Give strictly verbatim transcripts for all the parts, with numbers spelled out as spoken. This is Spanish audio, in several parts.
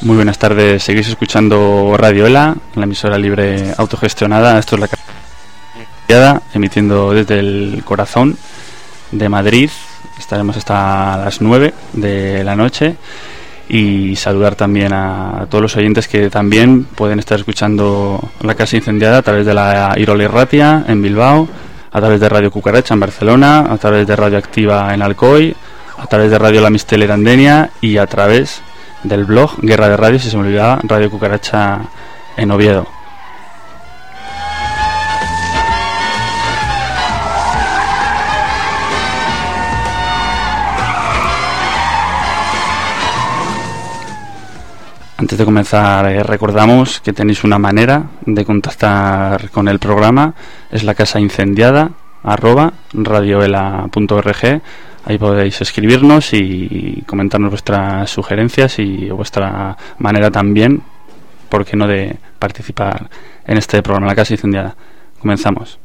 Muy buenas tardes, seguís escuchando Radio Ela, la emisora libre autogestionada. Esto es la casa emitiendo desde el corazón de Madrid. Estaremos hasta las nueve de la noche. Y saludar también a todos los oyentes que también pueden estar escuchando La Casa Incendiada a través de la Irola Irratia en Bilbao, a través de Radio Cucaracha en Barcelona, a través de Radio Activa en Alcoy, a través de Radio La Mistelera en Denia y a través del blog Guerra de Radio, si se me olvidaba, Radio Cucaracha en Oviedo. Antes de comenzar, eh, recordamos que tenéis una manera de contactar con el programa, es la casa incendiada arroba radioela punto org. Ahí podéis escribirnos y comentarnos vuestras sugerencias y vuestra manera también, por qué no, de participar en este programa, La Casa Incendiada. Comenzamos.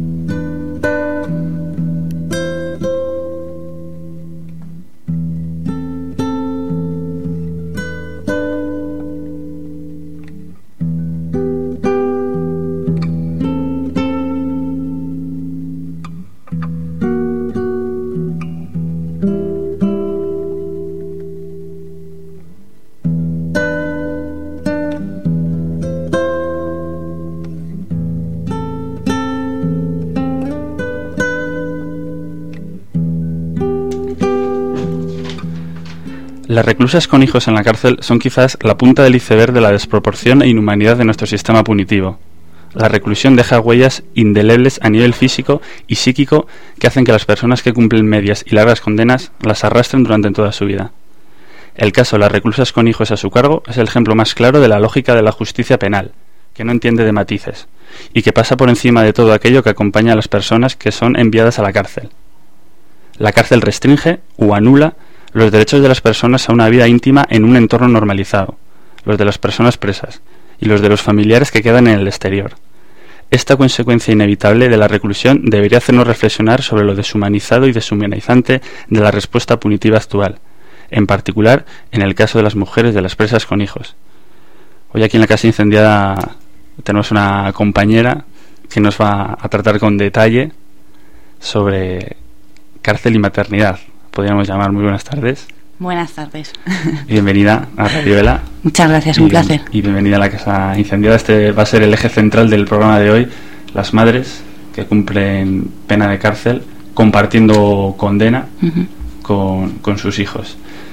Las reclusas con hijos en la cárcel son quizás la punta del iceberg de la desproporción e inhumanidad de nuestro sistema punitivo. La reclusión deja huellas indelebles a nivel físico y psíquico que hacen que las personas que cumplen medias y largas condenas las arrastren durante toda su vida. El caso de las reclusas con hijos a su cargo es el ejemplo más claro de la lógica de la justicia penal, que no entiende de matices, y que pasa por encima de todo aquello que acompaña a las personas que son enviadas a la cárcel. La cárcel restringe o anula los derechos de las personas a una vida íntima en un entorno normalizado, los de las personas presas y los de los familiares que quedan en el exterior. Esta consecuencia inevitable de la reclusión debería hacernos reflexionar sobre lo deshumanizado y deshumanizante de la respuesta punitiva actual, en particular en el caso de las mujeres de las presas con hijos. Hoy aquí en la Casa Incendiada tenemos una compañera que nos va a tratar con detalle sobre cárcel y maternidad. Podríamos llamar. Muy buenas tardes. Buenas tardes. Bienvenida a Radio Ela. Muchas gracias, un y, placer. Y bienvenida a la Casa Incendiada. Este va a ser el eje central del programa de hoy. Las madres que cumplen pena de cárcel compartiendo condena uh-huh. con, con sus hijos.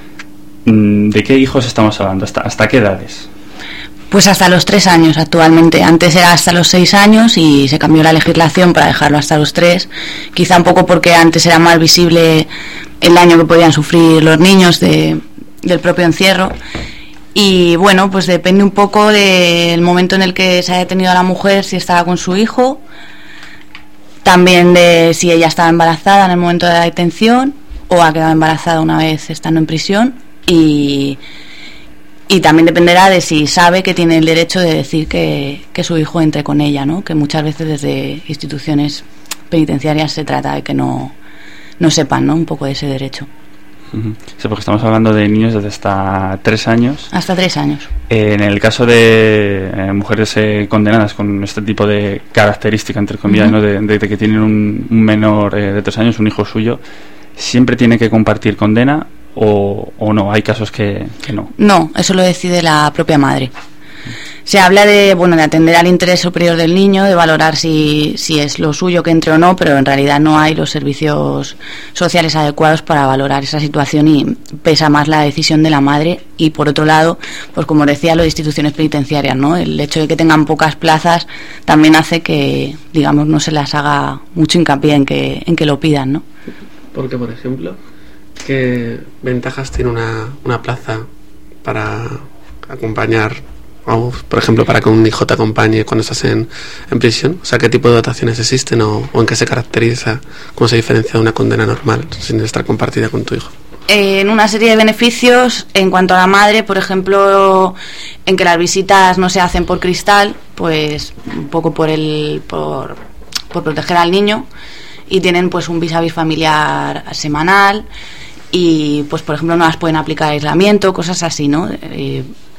¿De qué hijos estamos hablando? ¿Hasta, hasta qué edades? Pues hasta los tres años actualmente. Antes era hasta los seis años y se cambió la legislación para dejarlo hasta los tres. Quizá un poco porque antes era más visible el daño que podían sufrir los niños de, del propio encierro. Y bueno, pues depende un poco del momento en el que se ha detenido a la mujer, si estaba con su hijo, también de si ella estaba embarazada en el momento de la detención o ha quedado embarazada una vez estando en prisión. Y... Y también dependerá de si sabe que tiene el derecho de decir que, que su hijo entre con ella, ¿no? Que muchas veces desde instituciones penitenciarias se trata de que no, no sepan, ¿no? Un poco de ese derecho. Uh-huh. Sí, porque estamos hablando de niños desde hasta tres años. Hasta tres años. Eh, en el caso de eh, mujeres eh, condenadas con este tipo de característica, entre comillas, uh-huh. ¿no? de, de, de que tienen un, un menor eh, de tres años, un hijo suyo, ¿siempre tiene que compartir condena? O, o no, hay casos que, que no. No, eso lo decide la propia madre. Se habla de, bueno, de atender al interés superior del niño, de valorar si, si es lo suyo que entre o no, pero en realidad no hay los servicios sociales adecuados para valorar esa situación y pesa más la decisión de la madre. Y por otro lado, pues como decía, lo de instituciones penitenciarias, ¿no? El hecho de que tengan pocas plazas también hace que, digamos, no se las haga mucho hincapié en que, en que lo pidan, ¿no? Porque, por ejemplo, ¿qué ventajas tiene una, una plaza para acompañar, o por ejemplo para que un hijo te acompañe cuando estás en, en prisión? O sea, ¿qué tipo de dotaciones existen o, o en qué se caracteriza, cómo se diferencia de una condena normal sin estar compartida con tu hijo? Eh, en una serie de beneficios en cuanto a la madre, por ejemplo, en que las visitas no se hacen por cristal, pues un poco por el por, por proteger al niño, y tienen pues un vis a vis familiar semanal. Y pues por ejemplo no las pueden aplicar aislamiento, cosas así, ¿no? Eh,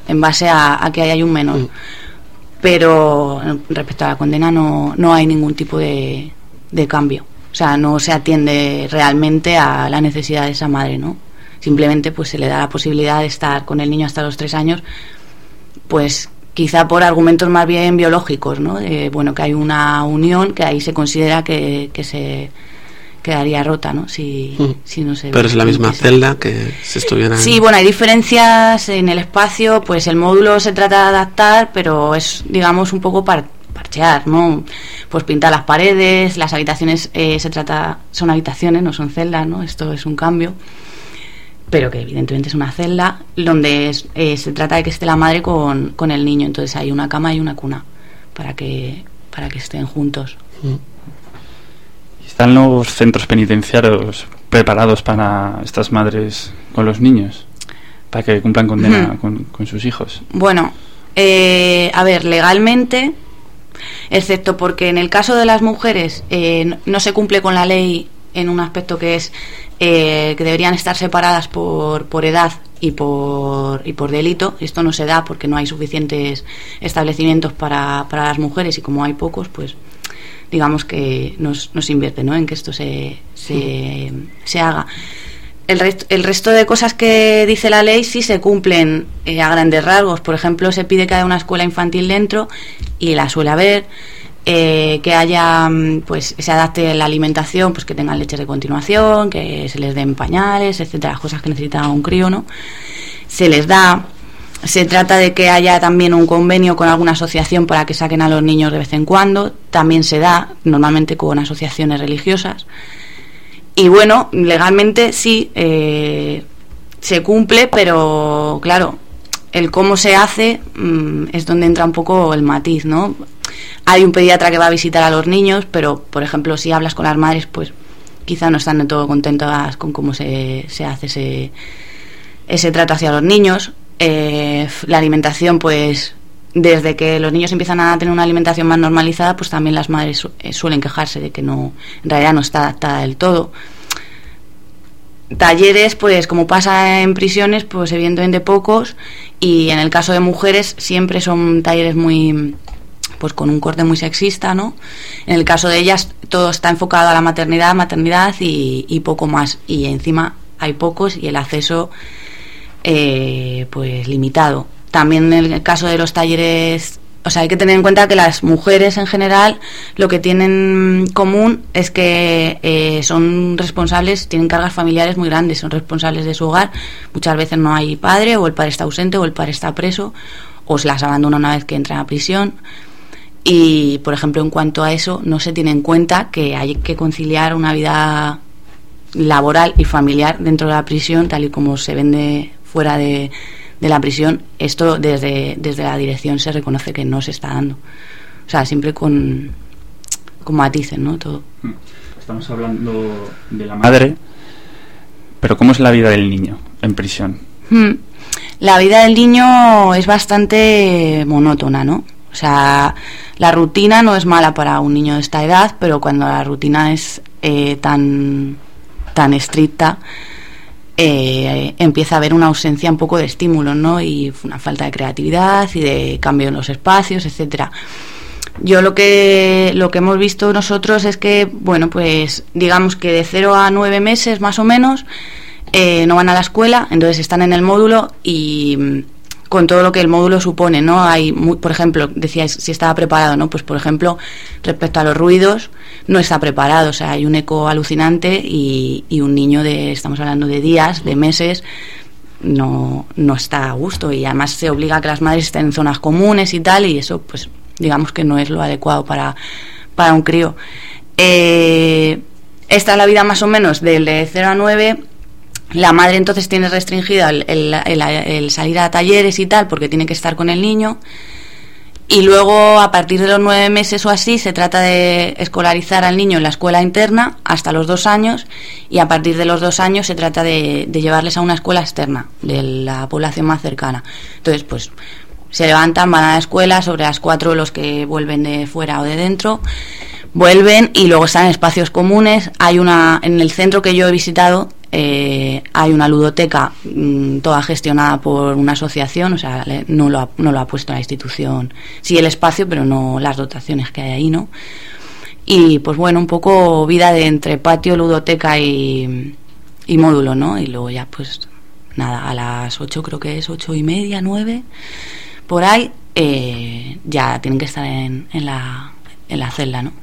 en base a, a que hay un menor. Mm. Pero respecto a la condena no, no hay ningún tipo de, de cambio. O sea, no se atiende realmente a la necesidad de esa madre, ¿no? Simplemente pues se le da la posibilidad de estar con el niño hasta los tres años, pues quizá por argumentos más bien biológicos, ¿no? De, bueno, que hay una unión que ahí se considera que, que se quedaría rota, ¿no? Si, mm. si no se... Pero es la misma celda que si estuviera... Sí, en... bueno, hay diferencias en el espacio, pues el módulo se trata de adaptar, pero es, digamos, un poco par parchear, ¿no? Pues pintar las paredes, las habitaciones eh, se trata... son habitaciones, no son celdas, ¿no? Esto es un cambio, pero que evidentemente es una celda donde es, eh, se trata de que esté la madre con, con el niño, entonces hay una cama y una cuna para que, para que estén juntos. Mm. ¿Están los centros penitenciarios preparados para estas madres con los niños? Para que cumplan condena uh-huh. con, con sus hijos. Bueno, eh, a ver, legalmente, excepto porque en el caso de las mujeres eh, no se cumple con la ley en un aspecto que es eh, que deberían estar separadas por, por edad y por, y por delito. Esto no se da porque no hay suficientes establecimientos para, para las mujeres, y como hay pocos, pues digamos que nos, nos invierte, ¿no?, en que esto se, se, se haga. El resto, el resto de cosas que dice la ley sí se cumplen eh, a grandes rasgos. Por ejemplo, se pide que haya una escuela infantil dentro, y la suele haber. Eh, que haya, pues se adapte la alimentación, pues que tengan leches de continuación, que se les den pañales, etcétera, las cosas que necesita un crío, ¿no? Se les da. Se trata de que haya también un convenio con alguna asociación para que saquen a los niños de vez en cuando. También se da, normalmente con asociaciones religiosas. Y bueno, legalmente sí, eh, se cumple, pero claro, el cómo se hace mmm, es donde entra un poco el matiz, ¿no? Hay un pediatra que va a visitar a los niños, pero, por ejemplo, si hablas con las madres, pues quizá no están de todo contentas con cómo se, se hace ese, ese trato hacia los niños. Eh, la alimentación, pues desde que los niños empiezan a tener una alimentación más normalizada, pues también las madres su, eh, suelen quejarse de que no, en realidad no está adaptada del todo. Talleres, pues como pasa en prisiones, pues evidentemente pocos, y en el caso de mujeres siempre son talleres muy, pues con un corte muy sexista, ¿no? En el caso de ellas todo está enfocado a la maternidad, maternidad y, y poco más, y encima hay pocos y el acceso eh, pues limitado. También en el caso de los talleres, o sea, hay que tener en cuenta que las mujeres en general lo que tienen en común es que eh, son responsables, tienen cargas familiares muy grandes, son responsables de su hogar. Muchas veces no hay padre, o el padre está ausente, o el padre está preso, o se las abandona una vez que entran a prisión. Y, por ejemplo, en cuanto a eso, no se tiene en cuenta que hay que conciliar una vida laboral y familiar dentro de la prisión, tal y como se vende fuera de, de la prisión. Esto desde, desde la dirección se reconoce que no se está dando. O sea, siempre con, con matices, ¿no? Todo. Estamos hablando de la madre, pero ¿cómo es la vida del niño en prisión? Hmm. La vida del niño es bastante monótona, ¿no? O sea, la rutina no es mala para un niño de esta edad, pero cuando la rutina es eh, tan, tan estricta, eh, empieza a haber una ausencia un poco de estímulos, ¿no? Y una falta de creatividad y de cambio en los espacios, etcétera. Yo lo que lo que hemos visto nosotros es que, bueno, pues digamos que de cero a nueve meses más o menos eh, no van a la escuela, entonces están en el módulo y con todo lo que el módulo supone, ¿no? Hay, muy, por ejemplo, decíais si estaba preparado, ¿no? Pues, por ejemplo, respecto a los ruidos, no está preparado. O sea, hay un eco alucinante y, y un niño de, estamos hablando de días, de meses, no, no está a gusto. Y además se obliga a que las madres estén en zonas comunes y tal, y eso, pues, digamos que no es lo adecuado para, para un crío. Eh, esta es la vida más o menos del de cero a nueve. La madre entonces tiene restringido el, el, el, el salir a talleres y tal, porque tiene que estar con el niño, y luego a partir de los nueve meses o así se trata de escolarizar al niño en la escuela interna hasta los dos años, y a partir de los dos años se trata de, de llevarles a una escuela externa de la población más cercana. Entonces, pues se levantan, van a la escuela, sobre las cuatro los que vuelven de fuera o de dentro vuelven, y luego están en espacios comunes. Hay una, en el centro que yo he visitado, eh, hay una ludoteca mmm, toda gestionada por una asociación, o sea, no lo ha, no lo ha puesto la institución, sí el espacio, pero no las dotaciones que hay ahí, ¿no? Y pues bueno, un poco vida de entre patio, ludoteca y, y módulo, ¿no? Y luego ya pues nada, a las ocho creo que es, ocho y media, nueve, por ahí, eh, ya tienen que estar en, en, la, en la celda, ¿no?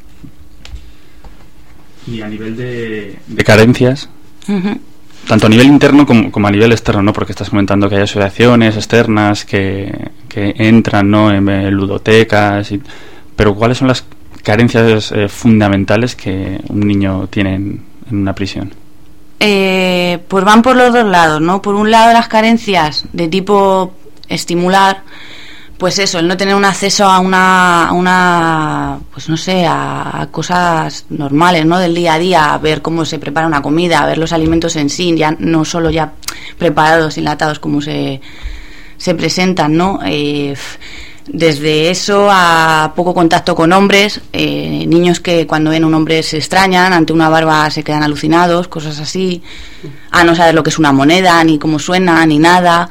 Y a nivel de, de carencias, uh-huh. tanto a nivel interno como, como a nivel externo, ¿no? Porque estás comentando que hay asociaciones externas que, que entran, ¿no? en, en ludotecas, y, pero ¿cuáles son las carencias eh, fundamentales que un niño tiene en, en una prisión? Eh, pues van por los dos lados, ¿no? Por un lado las carencias de tipo estimular, pues eso, el no tener un acceso a una, a una pues no sé, a, a cosas normales, ¿no? Del día a día, a ver cómo se prepara una comida, a ver los alimentos en sí, ya no solo ya preparados, enlatados como se, se presentan, ¿no? Eh, desde eso a poco contacto con hombres, eh, niños que cuando ven un hombre se extrañan, ante una barba se quedan alucinados, cosas así, a no saber lo que es una moneda, ni cómo suena, ni nada.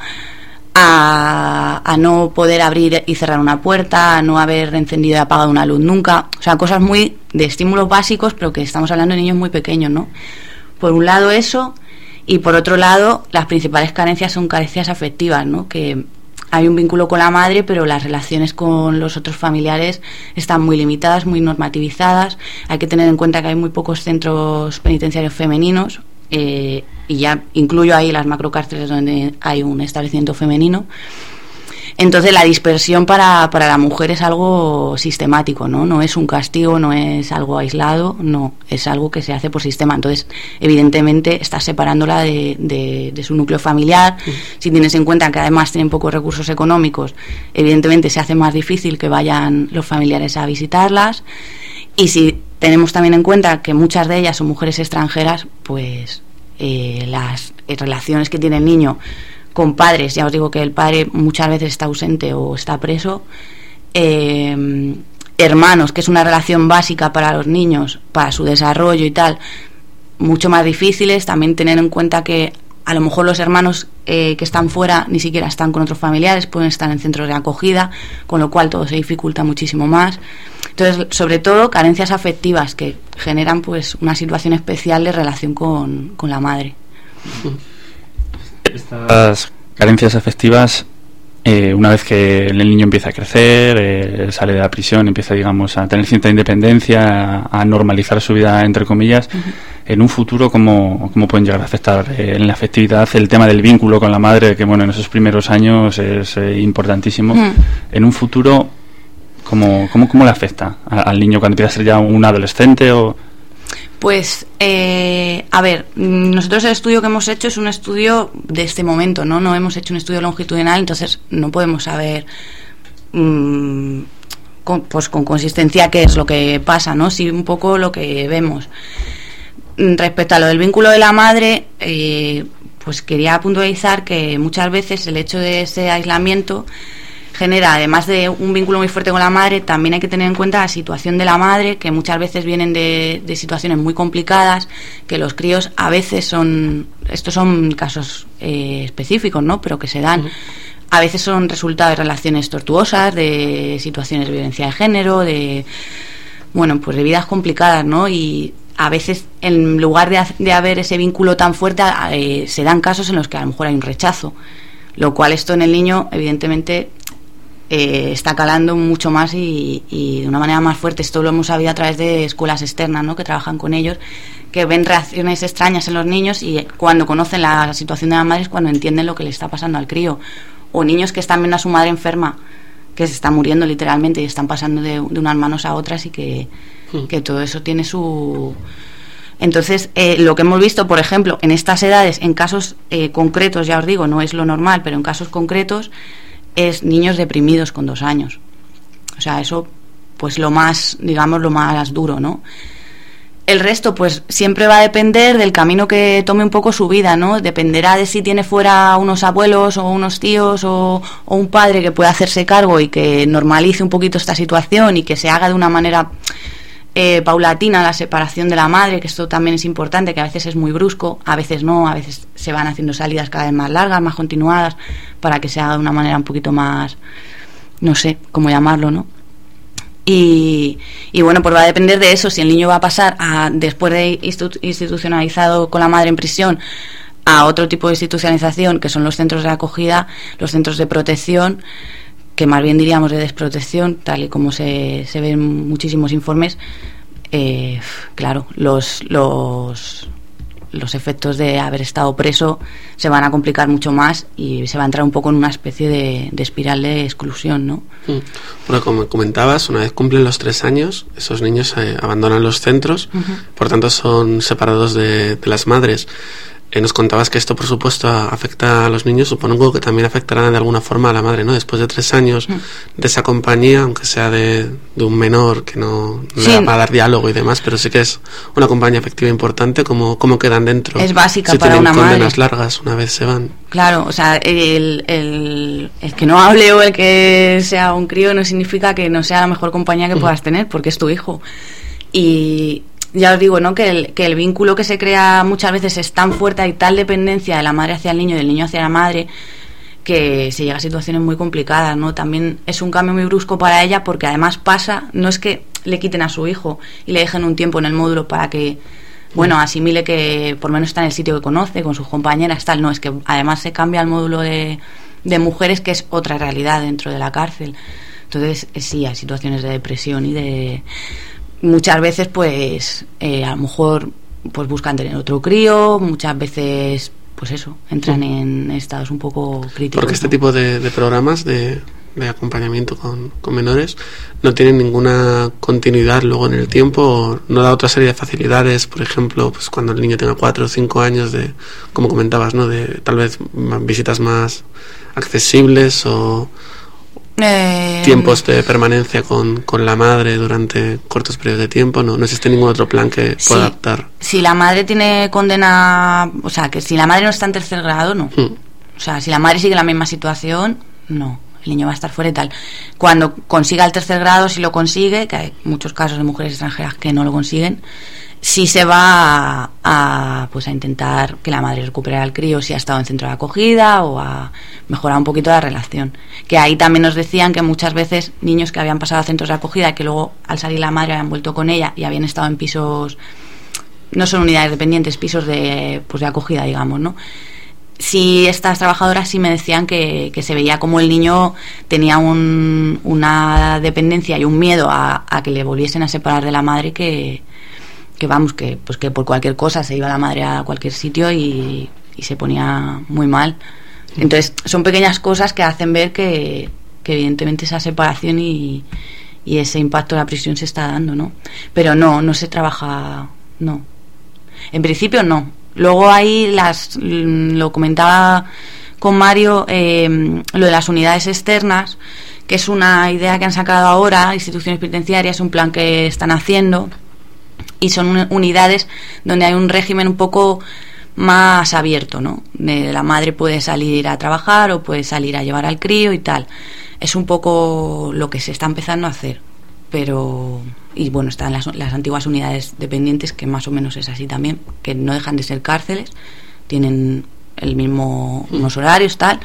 A, a no poder abrir y cerrar una puerta, a no haber encendido y apagado una luz nunca, o sea, cosas muy de estímulos básicos, pero que estamos hablando de niños muy pequeños, ¿no? Por un lado eso, y por otro lado las principales carencias son carencias afectivas, ¿no? Que hay un vínculo con la madre, pero las relaciones con los otros familiares están muy limitadas, muy normativizadas. Hay que tener en cuenta que hay muy pocos centros penitenciarios femeninos, eh, y ya incluyo ahí las macrocárceles donde hay un establecimiento femenino. Entonces la dispersión para, para la mujer es algo sistemático, ¿no? No es un castigo, no es algo aislado, no, es algo que se hace por sistema. Entonces, evidentemente, estás separándola de, de, de su núcleo familiar. Sí. Si tienes en cuenta que además tienen pocos recursos económicos, evidentemente se hace más difícil que vayan los familiares a visitarlas. Y si tenemos también en cuenta que muchas de ellas son mujeres extranjeras, pues eh, las eh, relaciones que tiene el niño con padres, ya os digo que el padre muchas veces está ausente o está preso, eh, hermanos, que es una relación básica para los niños, para su desarrollo y tal, mucho más difíciles. También tener en cuenta que a lo mejor los hermanos eh, que están fuera ni siquiera están con otros familiares, pueden estar en centros de acogida, con lo cual todo se dificulta muchísimo más. Entonces, sobre todo, carencias afectivas que generan pues una situación especial de relación con, con la madre. Estas carencias afectivas, eh, una vez que el niño empieza a crecer, eh, sale de la prisión, empieza, digamos, a tener cierta independencia, a, a normalizar su vida, entre comillas, uh-huh. en un futuro, ¿cómo, cómo pueden llegar a afectar eh, en la afectividad el tema del vínculo con la madre, que, bueno, en esos primeros años es eh, importantísimo? Uh-huh. En un futuro, ¿cómo, cómo, cómo le afecta a, al niño cuando empieza a ser ya un adolescente o...? Pues, eh, a ver, nosotros el estudio que hemos hecho es un estudio de este momento, ¿no? No hemos hecho un estudio longitudinal, entonces no podemos saber, mmm, con, pues con consistencia qué es lo que pasa, ¿no? Sí, un poco lo que vemos. Respecto a lo del vínculo de la madre, eh, pues quería puntualizar que muchas veces el hecho de ese aislamiento genera, además de un vínculo muy fuerte con la madre, también hay que tener en cuenta la situación de la madre, que muchas veces vienen de, de situaciones muy complicadas, que los críos a veces son, estos son casos eh, específicos, ¿no? Pero que se dan, uh-huh. a veces son resultado de relaciones tortuosas, de situaciones de violencia de género, de, bueno, pues de vidas complicadas, ¿no? Y a veces, en lugar de, de haber ese vínculo tan fuerte, eh, se dan casos en los que a lo mejor hay un rechazo, lo cual esto en el niño, evidentemente, Eh, está calando mucho más y, y de una manera más fuerte. Esto lo hemos sabido a través de escuelas externas, ¿no? Que trabajan con ellos, que ven reacciones extrañas en los niños, y cuando conocen la situación de la madre es cuando entienden lo que le está pasando al crío. O niños que están viendo a su madre enferma, que se está muriendo literalmente y están pasando de, de unas manos a otras, y que, sí. que todo eso tiene su... Entonces, eh, lo que hemos visto, por ejemplo, en estas edades, en casos eh, concretos, ya os digo, no es lo normal, pero en casos concretos, es niños deprimidos con dos años. O sea, eso, pues lo más, digamos, lo más duro, ¿no? El resto, pues siempre va a depender del camino que tome un poco su vida, ¿no? Dependerá de si tiene fuera unos abuelos o unos tíos o, o un padre que pueda hacerse cargo y que normalice un poquito esta situación y que se haga de una manera eh, paulatina la separación de la madre, que esto también es importante, que a veces es muy brusco, a veces no, a veces se van haciendo salidas cada vez más largas, más continuadas, para que se haga de una manera un poquito más, no sé cómo llamarlo, ¿no? Y, y bueno, pues va a depender de eso, si el niño va a pasar a, después de institu- institucionalizado con la madre en prisión, a otro tipo de institucionalización, que son los centros de acogida, los centros de protección, que más bien diríamos de desprotección, tal y como se, se ven muchísimos informes. Eh, claro, los, los, los efectos de haber estado preso se van a complicar mucho más y se va a entrar un poco en una especie de, de espiral de exclusión, ¿no? Bueno, como comentabas, una vez cumplen los tres años, esos niños eh, abandonan los centros, uh-huh. por tanto son separados de, de las madres. Eh, nos contabas que esto, por supuesto, afecta a los niños, supongo que también afectará de alguna forma a la madre, ¿no? Después de tres años mm. de esa compañía, aunque sea de, de un menor que no, no sí. le va a dar diálogo y demás, pero sí que es una compañía afectiva importante. ¿Cómo, cómo quedan dentro? Es básica si para una madre. Si tienen condenas largas una vez se van. Claro, o sea, el, el, el que no hable o el que sea un crío no significa que no sea la mejor compañía que mm. puedas tener, porque es tu hijo. Y... ya os digo, ¿no? Que el, que el vínculo que se crea muchas veces es tan fuerte, hay tal dependencia de la madre hacia el niño y del niño hacia la madre, que se llega a situaciones muy complicadas, ¿no? También es un cambio muy brusco para ella, porque además pasa, no es que le quiten a su hijo y le dejen un tiempo en el módulo para que, bueno, asimile que por lo menos está en el sitio que conoce, con sus compañeras, tal, no, es que además se cambia el módulo de, de mujeres, que es otra realidad dentro de la cárcel. Entonces, sí, hay situaciones de depresión y de... muchas veces pues eh, a lo mejor pues buscan tener otro crío, muchas veces pues eso, entran sí. en estados un poco críticos. Porque este ¿no? tipo de, de programas de, de acompañamiento con, con menores no tienen ninguna continuidad luego en el tiempo, no da otra serie de facilidades, por ejemplo, pues cuando el niño tenga cuatro o cinco años, de, como comentabas, ¿no? De tal vez visitas más accesibles o Eh, tiempos de permanencia con, con la madre durante cortos periodos de tiempo. No, no existe ningún otro plan que sí, pueda adaptar. Si la madre tiene condena, o sea, que si la madre no está en tercer grado, no. Hmm. O sea, si la madre sigue en la misma situación, no. El niño va a estar fuera y tal. Cuando consiga el tercer grado, si lo consigue, que hay muchos casos de mujeres extranjeras que no lo consiguen, sí se va a, a, pues a intentar que la madre recupere al crío si ha estado en centro de acogida, o a mejorar un poquito la relación. Que ahí también nos decían que muchas veces niños que habían pasado a centros de acogida y que luego al salir la madre habían vuelto con ella y habían estado en pisos, no son unidades dependientes, pisos de, pues de acogida, digamos, ¿no? Sí, estas trabajadoras sí me decían que, que se veía como el niño tenía un, una dependencia y un miedo a, a que le volviesen a separar de la madre, que que vamos, que pues que por cualquier cosa se iba la madre a cualquier sitio y, y se ponía muy mal. Entonces son pequeñas cosas que hacen ver que, que evidentemente esa separación y, y ese impacto de la prisión se está dando, ¿no? Pero no, no se trabaja, no. En principio no. Luego ahí las, lo comentaba con Mario, eh, lo de las unidades externas, que es una idea que han sacado ahora instituciones penitenciarias, un plan que están haciendo. Y son unidades donde hay un régimen un poco más abierto, ¿no? De la madre puede salir a trabajar o puede salir a llevar al crío y tal. Es un poco lo que se está empezando a hacer. Pero, y bueno, están las, las antiguas unidades dependientes, que más o menos es así también, que no dejan de ser cárceles, tienen el mismo, unos horarios, tal.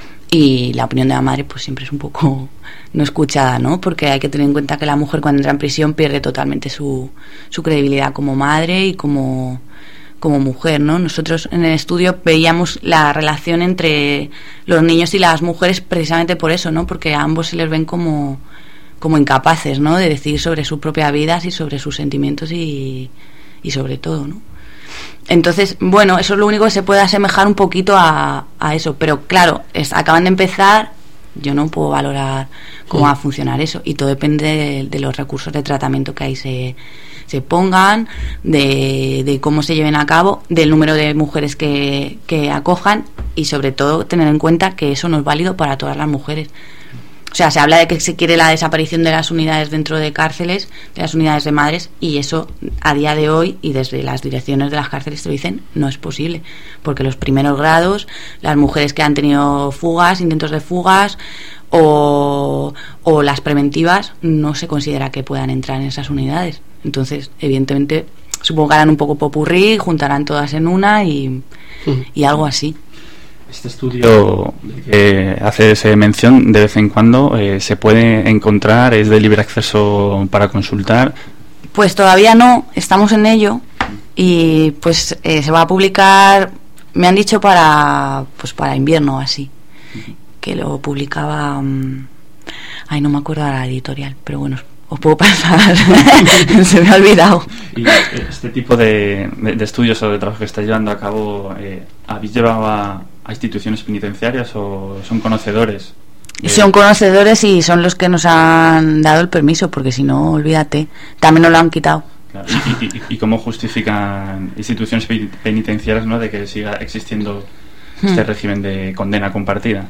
Y la opinión de la madre pues siempre es un poco no escuchada, ¿no? Porque hay que tener en cuenta que la mujer cuando entra en prisión pierde totalmente su, su credibilidad como madre y como, como mujer, ¿no? Nosotros en el estudio veíamos la relación entre los niños y las mujeres precisamente por eso, ¿no? Porque a ambos se les ven como, como incapaces, ¿no? De decidir sobre sus propias vidas y sobre sus sentimientos y, y sobre todo, ¿no? Entonces, bueno, eso es lo único que se puede asemejar un poquito a, a eso, pero claro, es, acaban de empezar, yo no puedo valorar cómo va a funcionar eso, y todo depende de, de los recursos de tratamiento que ahí se, se pongan, de, de cómo se lleven a cabo, del número de mujeres que, que acojan, y sobre todo tener en cuenta que eso no es válido para todas las mujeres. O sea, se habla de que se quiere la desaparición de las unidades dentro de cárceles, de las unidades de madres, y eso a día de hoy, y desde las direcciones de las cárceles te lo dicen, no es posible, porque los primeros grados, las mujeres que han tenido fugas, intentos de fugas, o, o las preventivas no se considera que puedan entrar en esas unidades. Entonces, evidentemente, supongo que harán un poco popurrí, juntarán todas en una y, y algo así. Este estudio que hace mención de vez en cuando, eh, ¿se puede encontrar? ¿Es de libre acceso para consultar? Pues todavía no, estamos en ello y pues eh, se va a publicar, me han dicho para pues para invierno así, que lo publicaba, um, ay no me acuerdo de la editorial, pero bueno, os puedo pasar, se me ha olvidado. Y este tipo de, de, de estudios o de trabajo que estáis llevando a cabo, eh, ¿habéis llevado a, a instituciones penitenciarias o son conocedores? De... Son conocedores y son los que nos han dado el permiso, porque si no, olvídate, también nos lo han quitado. Claro. ¿Y, y, y cómo justifican instituciones penitenciarias, ¿no?, de que siga existiendo este hmm. régimen de condena compartida?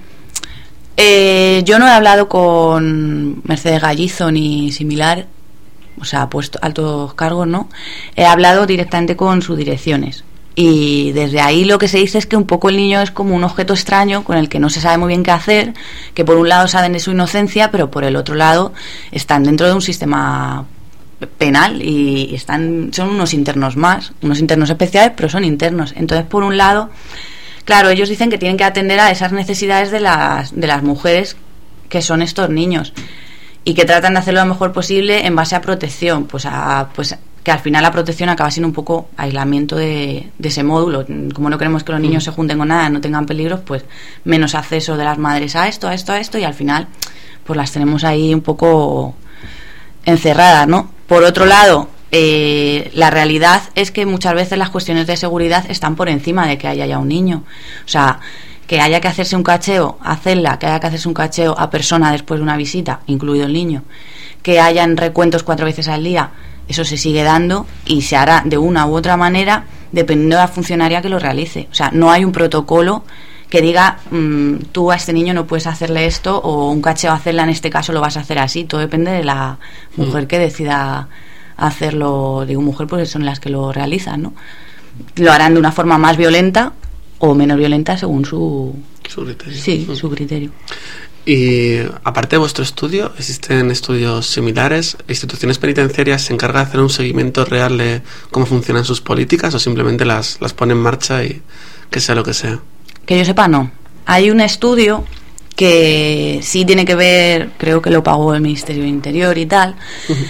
Eh, yo no he hablado con Mercedes Gallizo ni similar, o sea, puesto altos cargos, ¿no? He hablado directamente con sus direcciones y desde ahí lo que se dice es que un poco el niño es como un objeto extraño con el que no se sabe muy bien qué hacer, que por un lado saben de su inocencia, pero por el otro lado están dentro de un sistema penal y están son unos internos más, unos internos especiales, pero son internos. Entonces, por un lado, claro, ellos dicen que tienen que atender a esas necesidades de las, de las mujeres que son estos niños y que tratan de hacerlo lo mejor posible en base a protección, pues a pues que al final la protección acaba siendo un poco aislamiento de, de ese módulo. Como no queremos que los niños se junten con nada, no tengan peligros, pues menos acceso de las madres a esto, a esto, a esto, y al final pues las tenemos ahí un poco encerradas, ¿no? Por otro lado, Eh, la realidad es que muchas veces las cuestiones de seguridad están por encima de que haya ya un niño. O sea, que haya que hacerse un cacheo a celda, que haya que hacerse un cacheo a persona después de una visita, incluido el niño, que hayan recuentos cuatro veces al día, eso se sigue dando y se hará de una u otra manera dependiendo de la funcionaria que lo realice. O sea, no hay un protocolo que diga mmm, tú a este niño no puedes hacerle esto, o un cacheo a celda en este caso lo vas a hacer así. Todo depende de la mujer que decida hacerlo. Digo mujer porque son las que lo realizan, ¿no? Lo harán de una forma más violenta o menos violenta según su, su criterio. Sí, mm. su criterio. Y aparte de vuestro estudio, ¿existen estudios similares? ¿Instituciones penitenciarias se encargan de hacer un seguimiento real de cómo funcionan sus políticas o simplemente las, las pone en marcha y que sea lo que sea? Que yo sepa, no. Hay un estudio que sí tiene que ver, creo que lo pagó el Ministerio del Interior y tal, uh-huh.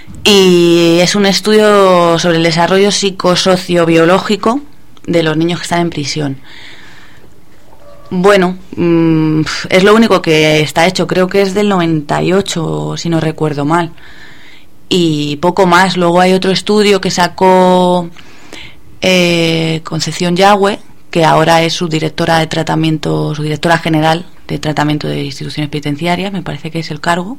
y es un estudio sobre el desarrollo psicosociobiológico de los niños que están en prisión. Bueno, mmm, es lo único que está hecho, creo que es del noventa y ocho, si no recuerdo mal, y poco más. Luego hay otro estudio que sacó eh, Concepción Yagüe, que ahora es su directora de tratamiento, su directora general de tratamiento de instituciones penitenciarias, me parece que es el cargo,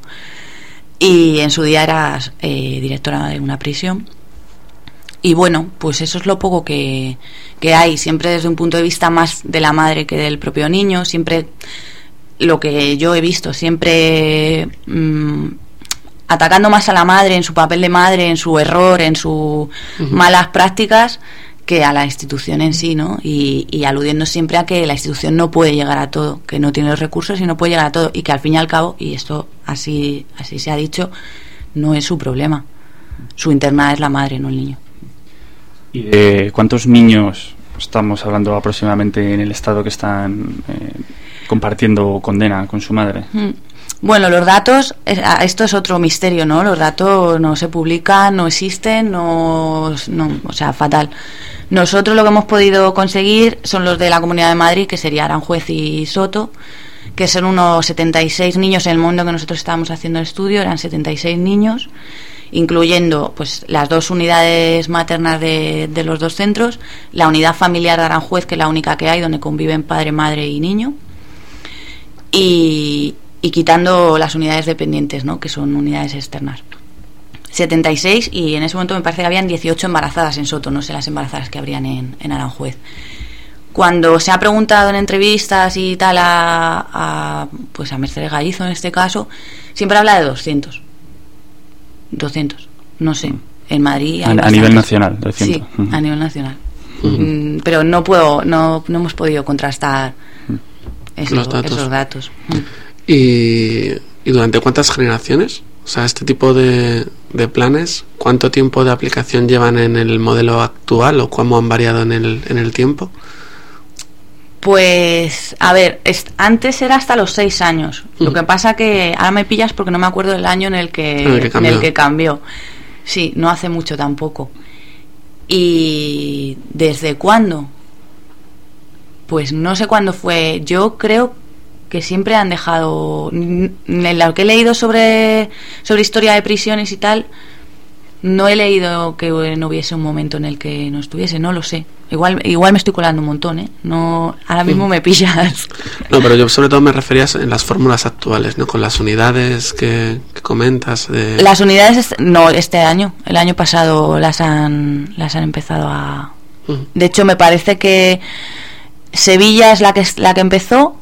y en su día era eh, directora de una prisión. Y bueno, pues eso es lo poco que, que hay, siempre desde un punto de vista más de la madre que del propio niño, siempre lo que yo he visto, siempre mmm, atacando más a la madre en su papel de madre, en su error, en sus uh-huh. malas prácticas, que a la institución en sí, ¿no? Y, y aludiendo siempre a que la institución no puede llegar a todo, que no tiene los recursos y no puede llegar a todo, y que al fin y al cabo, y esto así, así se ha dicho, no es su problema. Su interna es la madre, no el niño. ¿Y de cuántos niños estamos hablando aproximadamente en el estado que están eh, compartiendo condena con su madre? Bueno, los datos, esto es otro misterio, ¿no? Los datos no se publican, no existen, no, no, o sea, fatal. Nosotros lo que hemos podido conseguir son los de la Comunidad de Madrid, que sería Aranjuez y Soto, que son unos setenta y seis niños en el momento que nosotros estábamos haciendo el estudio, eran setenta y seis niños, incluyendo pues las dos unidades maternas de, de los dos centros, la unidad familiar de Aranjuez, que es la única que hay, donde conviven padre, madre y niño, y, y quitando las unidades dependientes, ¿no? Que son unidades externas. setenta y seis, y en ese momento me parece que habían dieciocho embarazadas en Soto, no sé las embarazadas que habrían en, en Aranjuez. Cuando se ha preguntado en entrevistas y tal a, a pues a Mercedes Gallizo en este caso, siempre habla de doscientos. doscientos, no sé, en Madrid a, a nivel nacional, doscientos. Sí, uh-huh. a nivel nacional. Uh-huh. Mm, pero no puedo, no, no hemos podido contrastar eso, los datos. esos datos. Uh-huh. ¿Y, y durante cuántas generaciones? O sea, este tipo de, de planes, ¿cuánto tiempo de aplicación llevan en el modelo actual o cómo han variado en el, en el tiempo? Pues, a ver, es, antes era hasta los seis años. Mm. Lo que pasa que ahora me pillas porque no me acuerdo del año en el que, en el que cambió. En el que cambió. Sí, no hace mucho tampoco. ¿Y desde cuándo? Pues no sé cuándo fue. Yo creo que siempre han dejado... En lo que he leído sobre, sobre historia de prisiones y tal, no he leído que no hubiese un momento en el que no estuviese, no lo sé. Igual igual me estoy colando un montón, ¿eh? No, ahora mismo me pillas. No, pero yo sobre todo me refería en las fórmulas actuales, ¿no? Con las unidades que, que comentas. De... Las unidades, no, este año. El año pasado las han, las han empezado a... Uh-huh. De hecho, me parece que Sevilla es la que, la que empezó...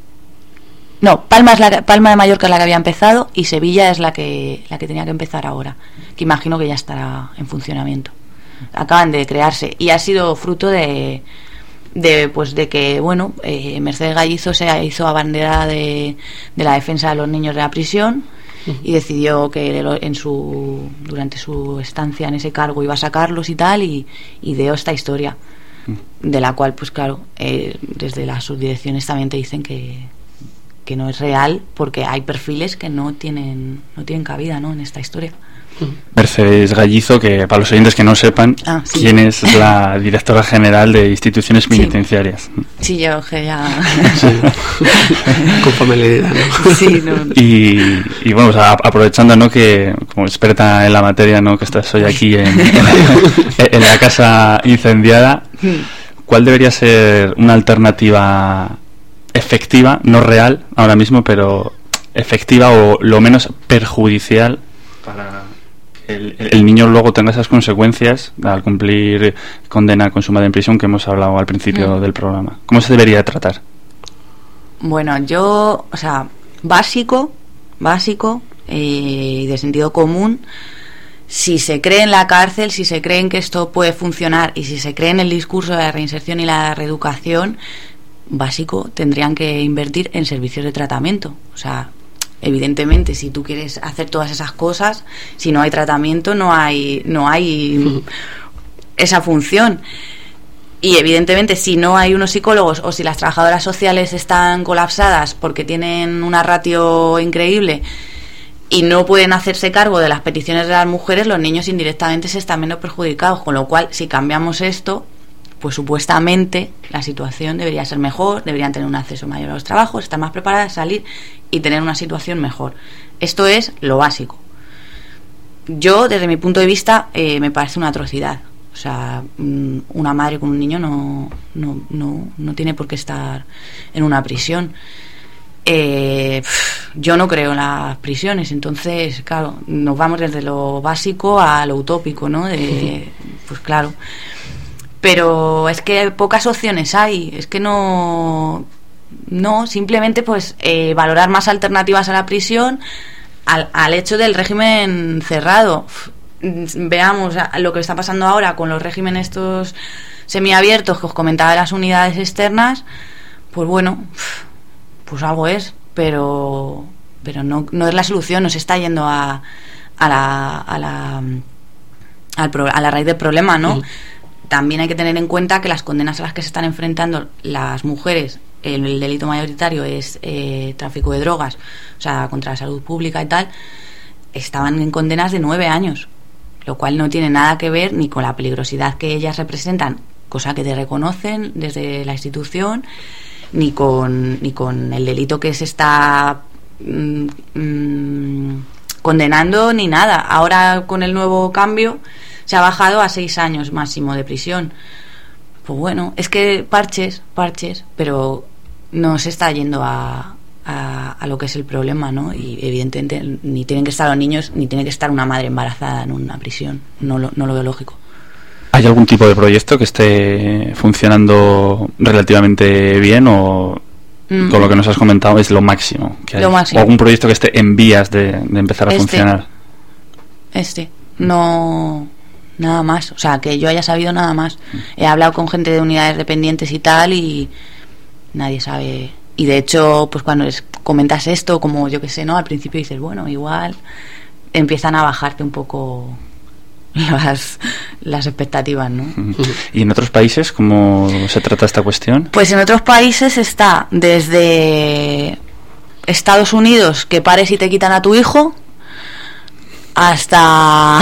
No, Palma es la Palma de Mallorca es la que había empezado y Sevilla es la que la que tenía que empezar ahora, que imagino que ya estará en funcionamiento. Acaban de crearse y ha sido fruto de de pues de que bueno eh, Mercedes Gallizo se hizo abanderada de, de la defensa de los niños de la prisión y decidió que en su durante su estancia en ese cargo iba a sacarlos y tal y ideó esta historia de la cual pues claro eh, desde las subdirecciones también te dicen que que no es real porque hay perfiles que no tienen no tienen cabida, ¿no? En esta historia. Mercedes Gallizo, que para los oyentes que no sepan, ah, sí. quién es la directora general de instituciones penitenciarias. Sí, sí yo que ya... Sí. Con familiaridad, ¿no? Sí, no, no. Y, y bueno, o sea, aprovechando, ¿no? Que como experta en la materia, ¿no? Que estás hoy aquí en, en, la, en la casa incendiada, ¿cuál debería ser una alternativa efectiva, no real ahora mismo, pero efectiva o lo menos perjudicial para que el, el niño luego tenga esas consecuencias al cumplir condena consumada en prisión que hemos hablado al principio mm. del programa? ¿Cómo se debería tratar? Bueno, yo, o sea, básico, básico y eh, de sentido común. Si se cree en la cárcel, si se cree en que esto puede funcionar y si se cree en el discurso de la reinserción y la reeducación, básico, tendrían que invertir en servicios de tratamiento. O sea, evidentemente, si tú quieres hacer todas esas cosas, si no hay tratamiento, no hay, no hay esa función. Y evidentemente, si no hay unos psicólogos o si las trabajadoras sociales están colapsadas porque tienen una ratio increíble y no pueden hacerse cargo de las peticiones de las mujeres, los niños indirectamente se están viendo perjudicados. Con lo cual, si cambiamos esto, pues supuestamente la situación debería ser mejor, deberían tener un acceso mayor a los trabajos, estar más preparadas, salir y tener una situación mejor. Esto es lo básico. Yo, desde mi punto de vista, eh, me parece una atrocidad. O sea, una madre con un niño no, no, no, no tiene por qué estar en una prisión. Eh, yo no creo en las prisiones, entonces, claro, nos vamos desde lo básico a lo utópico, ¿no? De, pues claro... Pero es que pocas opciones hay, es que no, no simplemente pues eh, valorar más alternativas a la prisión, al, al hecho del régimen cerrado. Veamos lo que está pasando ahora con los regímenes estos semiabiertos que os comentaba de las unidades externas, pues bueno, pues algo es, pero pero no, no es la solución, no se está yendo a, a la a la al pro, a la raíz del problema, ¿no? Sí. También hay que tener en cuenta que las condenas a las que se están enfrentando las mujeres, el, el delito mayoritario es eh, tráfico de drogas, o sea, contra la salud pública y tal, estaban en condenas de nueve años, lo cual no tiene nada que ver ni con la peligrosidad que ellas representan, cosa que te reconocen desde la institución, ni con, ni con el delito que se está mmm, mmm, condenando, ni nada. Ahora, con el nuevo cambio, se ha bajado a seis años máximo de prisión. Pues bueno, es que parches, parches, pero no se está yendo a, a, a lo que es el problema, ¿no? Y evidentemente ni tienen que estar los niños, ni tiene que estar una madre embarazada en una prisión. No lo, no lo veo lógico. ¿Hay algún tipo de proyecto que esté funcionando relativamente bien o mm. con lo que nos has comentado es lo máximo que hay? Lo máximo. ¿O algún proyecto que esté en vías de, de empezar a este, funcionar? Este, no... Nada más, o sea, que yo haya sabido nada más. He hablado con gente de unidades dependientes y tal y nadie sabe y de hecho, pues cuando les comentas esto, como yo que sé, ¿no? Al principio dices, bueno, igual empiezan a bajarte un poco las, las expectativas, ¿no? ¿Y en otros países cómo se trata esta cuestión? Pues en otros países está desde Estados Unidos, que pares y te quitan a tu hijo, hasta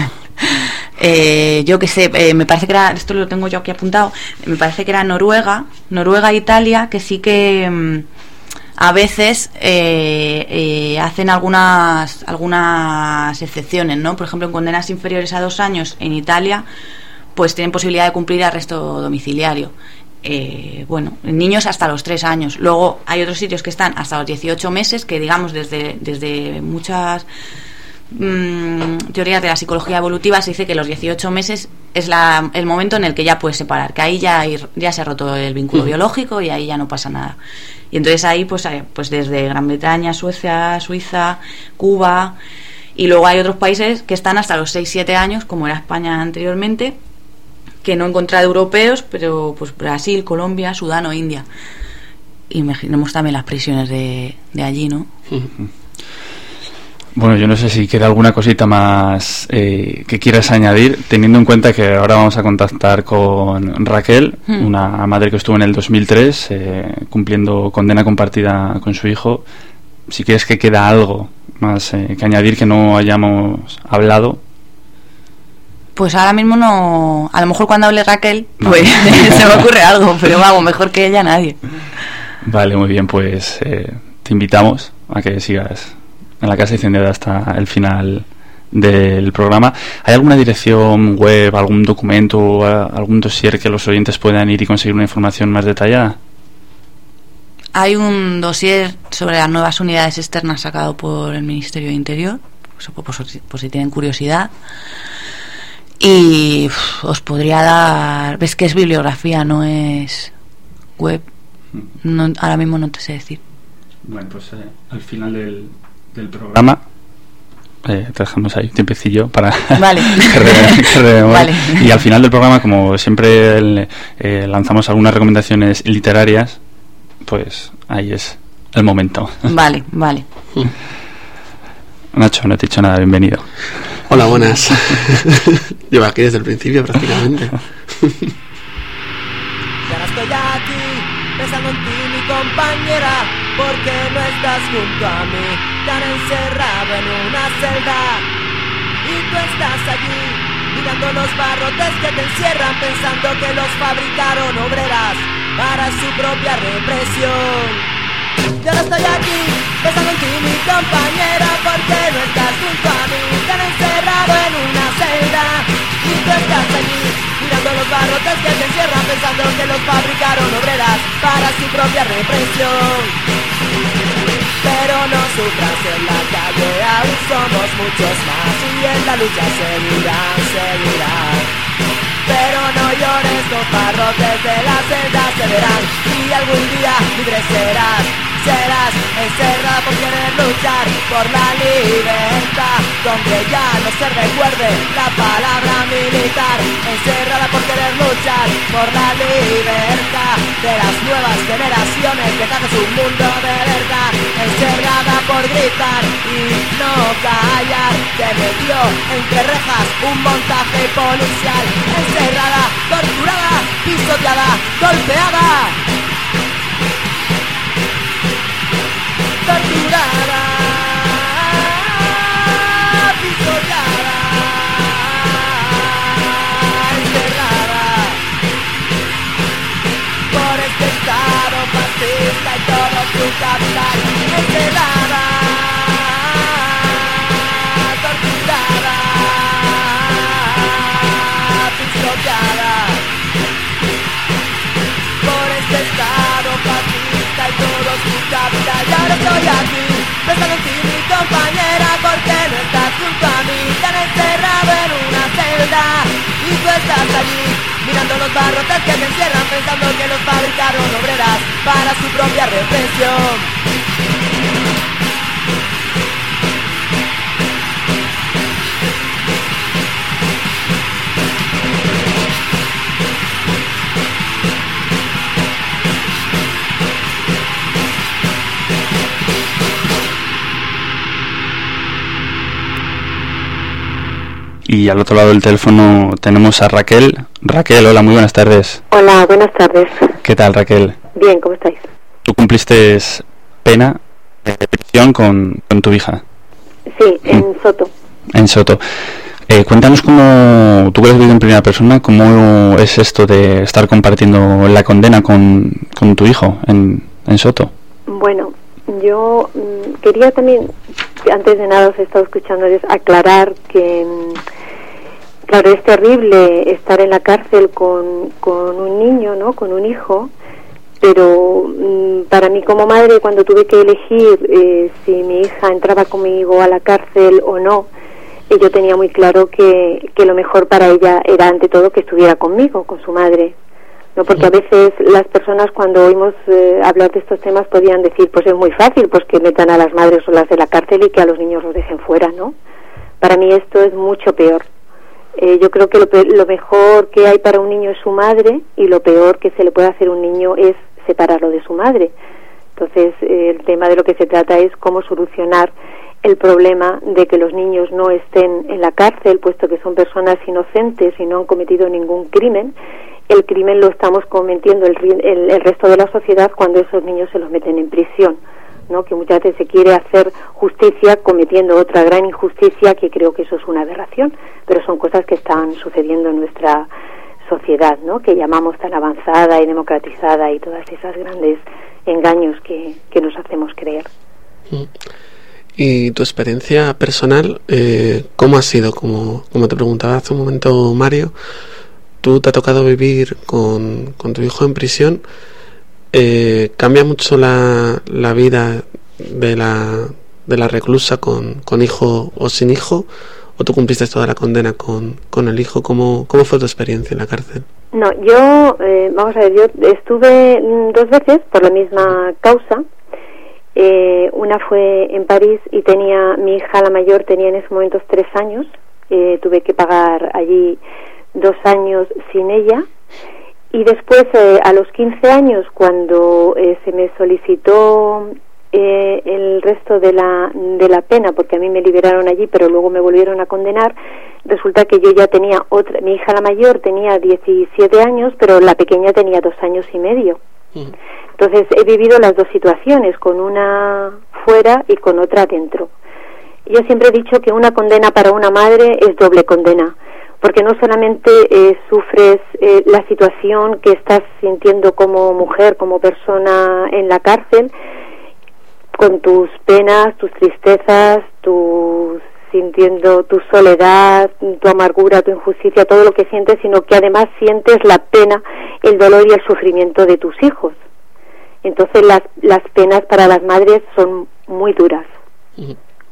eh, yo que sé, eh, me parece que era, esto lo tengo yo aquí apuntado, me parece que era Noruega, Noruega e Italia, que sí que mmm, a veces eh, eh, hacen algunas algunas excepciones, ¿no? Por ejemplo, en condenas inferiores a dos años en Italia, pues tienen posibilidad de cumplir arresto domiciliario. Eh, bueno, niños hasta los tres años. Luego hay otros sitios que están hasta los dieciocho meses, que digamos desde, desde muchas mmm, teorías de la psicología evolutiva se dice que los dieciocho meses es la, el momento en el que ya puedes separar, que ahí ya, ya se ha roto el vínculo uh-huh. biológico y ahí ya no pasa nada. Y entonces ahí pues, pues desde Gran Bretaña, Suecia, Suiza, Cuba, y luego hay otros países que están hasta los seis siete años, como era España anteriormente, que no he encontrado europeos, pero pues Brasil, Colombia, Sudán o India. Imaginemos también las prisiones de, de allí, ¿no? Bueno, yo no sé si queda alguna cosita más eh, que quieras añadir, teniendo en cuenta que ahora vamos a contactar con Raquel, hmm. una madre que estuvo en el dos mil tres eh, cumpliendo condena compartida con su hijo. Si quieres que queda algo más eh, que añadir que no hayamos hablado. Pues ahora mismo no, a lo mejor cuando hable Raquel, pues no. se me ocurre algo, pero vamos, mejor que ella nadie. Vale, muy bien, pues eh, te invitamos a que sigas en la Casa Incendiada hasta el final del programa. ¿Hay alguna dirección web, algún documento, algún dossier que los oyentes puedan ir y conseguir una información más detallada? Hay un dossier sobre las nuevas unidades externas sacado por el Ministerio de Interior, por, por, por si tienen curiosidad. Y uf, os podría dar... Ves que es bibliografía, no es web. No, ahora mismo no te sé decir. Bueno, pues eh, al final del, del programa eh, te dejamos ahí un tiempecillo para vale. que re, que re, vale. Y al final del programa, como siempre el, eh, lanzamos algunas recomendaciones literarias, pues ahí es el momento. Vale, vale. Nacho, no te he dicho nada, bienvenido. Hola, buenas. Llevo aquí desde el principio prácticamente. Y ahora estoy aquí, pensando en ti, mi compañera, porque no estás junto a mí, tan encerrado en una celda. Y tú estás allí, mirando los barrotes que te encierran, pensando que los fabricaron obreras para su propia represión. Y ahora estoy aquí, pensando en ti, mi compañera, porque no estás junto a mí, tan encerrado en una celda. Y tú estás allí, mirando los barrotes que te encierran, pensando que los fabricaron obreras para su propia represión. Pero no sufras en la calle, aún somos muchos más, y en la lucha seguirán, seguirán. Pero no llores, los barrotes de la celda se verán, y algún día libre serás. Serás encerrada por querer luchar por la libertad, donde ya no se recuerde la palabra militar. Encerrada por querer luchar por la libertad de las nuevas generaciones, que hagas un mundo de verdad. Encerrada por gritar y no callar, te metió entre rejas un montaje policial. Encerrada, torturada, pisoteada, golpeada, torturada, pisoteada, encerrada por este estado fascista y todo su capital. Encerrada, torturada, pisoteada por este estado fascista y todo su capital. Y ahora estoy aquí, pensando en ti, mi compañera, porque no estás junto a mí, tan encerrado en una celda. Y tú estás allí, mirando los barrotes que te encierran, pensando que los fabricaron obreras para su propia represión. Y al otro lado del teléfono tenemos a Raquel. Raquel, hola, muy buenas tardes. Hola, buenas tardes. ¿Qué tal, Raquel? Bien, ¿cómo estáis? Tú cumpliste pena de prisión con, con tu hija. Sí, en Soto. En Soto. Eh, cuéntanos cómo, tú que lo has vivido en primera persona, cómo es esto de estar compartiendo la condena con, con tu hijo en, en Soto. Bueno, yo mmm, quería también, antes de nada os he estado escuchando, es aclarar que, mmm, claro, es terrible estar en la cárcel con, con un niño, ¿no? Con un hijo, pero mmm, para mí como madre, cuando tuve que elegir eh, si mi hija entraba conmigo a la cárcel o no, eh, yo tenía muy claro que, que lo mejor para ella era ante todo que estuviera conmigo, con su madre. No, porque a veces las personas cuando oímos eh, hablar de estos temas podían decir, pues es muy fácil, pues que metan a las madres solas de la cárcel y que a los niños los dejen fuera, ¿no? Para mí esto es mucho peor. Eh, yo creo que lo, pe- lo mejor que hay para un niño es su madre y lo peor que se le puede hacer a un niño es separarlo de su madre. Entonces eh, el tema de lo que se trata es cómo solucionar el problema de que los niños no estén en la cárcel, puesto que son personas inocentes y no han cometido ningún crimen. El crimen lo estamos cometiendo el, el, el resto de la sociedad cuando esos niños se los meten en prisión, ¿no? Que muchas veces se quiere hacer justicia cometiendo otra gran injusticia, que creo que eso es una aberración, pero son cosas que están sucediendo en nuestra sociedad, ¿no? Que llamamos tan avanzada y democratizada, y todas esas grandes engaños que, que nos hacemos creer. Y tu experiencia personal, eh, ¿cómo ha sido? Como, como te preguntaba hace un momento Mario, tú te ha tocado vivir con, con tu hijo en prisión. Eh, ¿Cambia mucho la, la vida de la, de la reclusa con, con hijo o sin hijo? ¿O tú cumpliste toda la condena con, con el hijo? ¿Cómo, ¿Cómo fue tu experiencia en la cárcel? No, yo, eh, vamos a ver, yo estuve dos veces por la misma causa. Eh, una fue en París y tenía, mi hija la mayor tenía en ese momento tres años. Eh, tuve que pagar allí dos años sin ella, y después eh, a los quince años, cuando eh, se me solicitó eh, el resto de la de la pena, porque a mí me liberaron allí pero luego me volvieron a condenar, resulta que yo ya tenía otra, mi hija la mayor tenía diecisiete años, pero la pequeña tenía dos años y medio. Mm. Entonces he vivido las dos situaciones, con una fuera y con otra dentro. Yo siempre he dicho que una condena para una madre es doble condena, porque no solamente eh, sufres eh, la situación que estás sintiendo como mujer, como persona en la cárcel, con tus penas, tus tristezas, tus sintiendo tu soledad, tu amargura, tu injusticia, todo lo que sientes, sino que además sientes la pena, el dolor y el sufrimiento de tus hijos. Entonces las, las penas para las madres son muy duras. Uh-huh.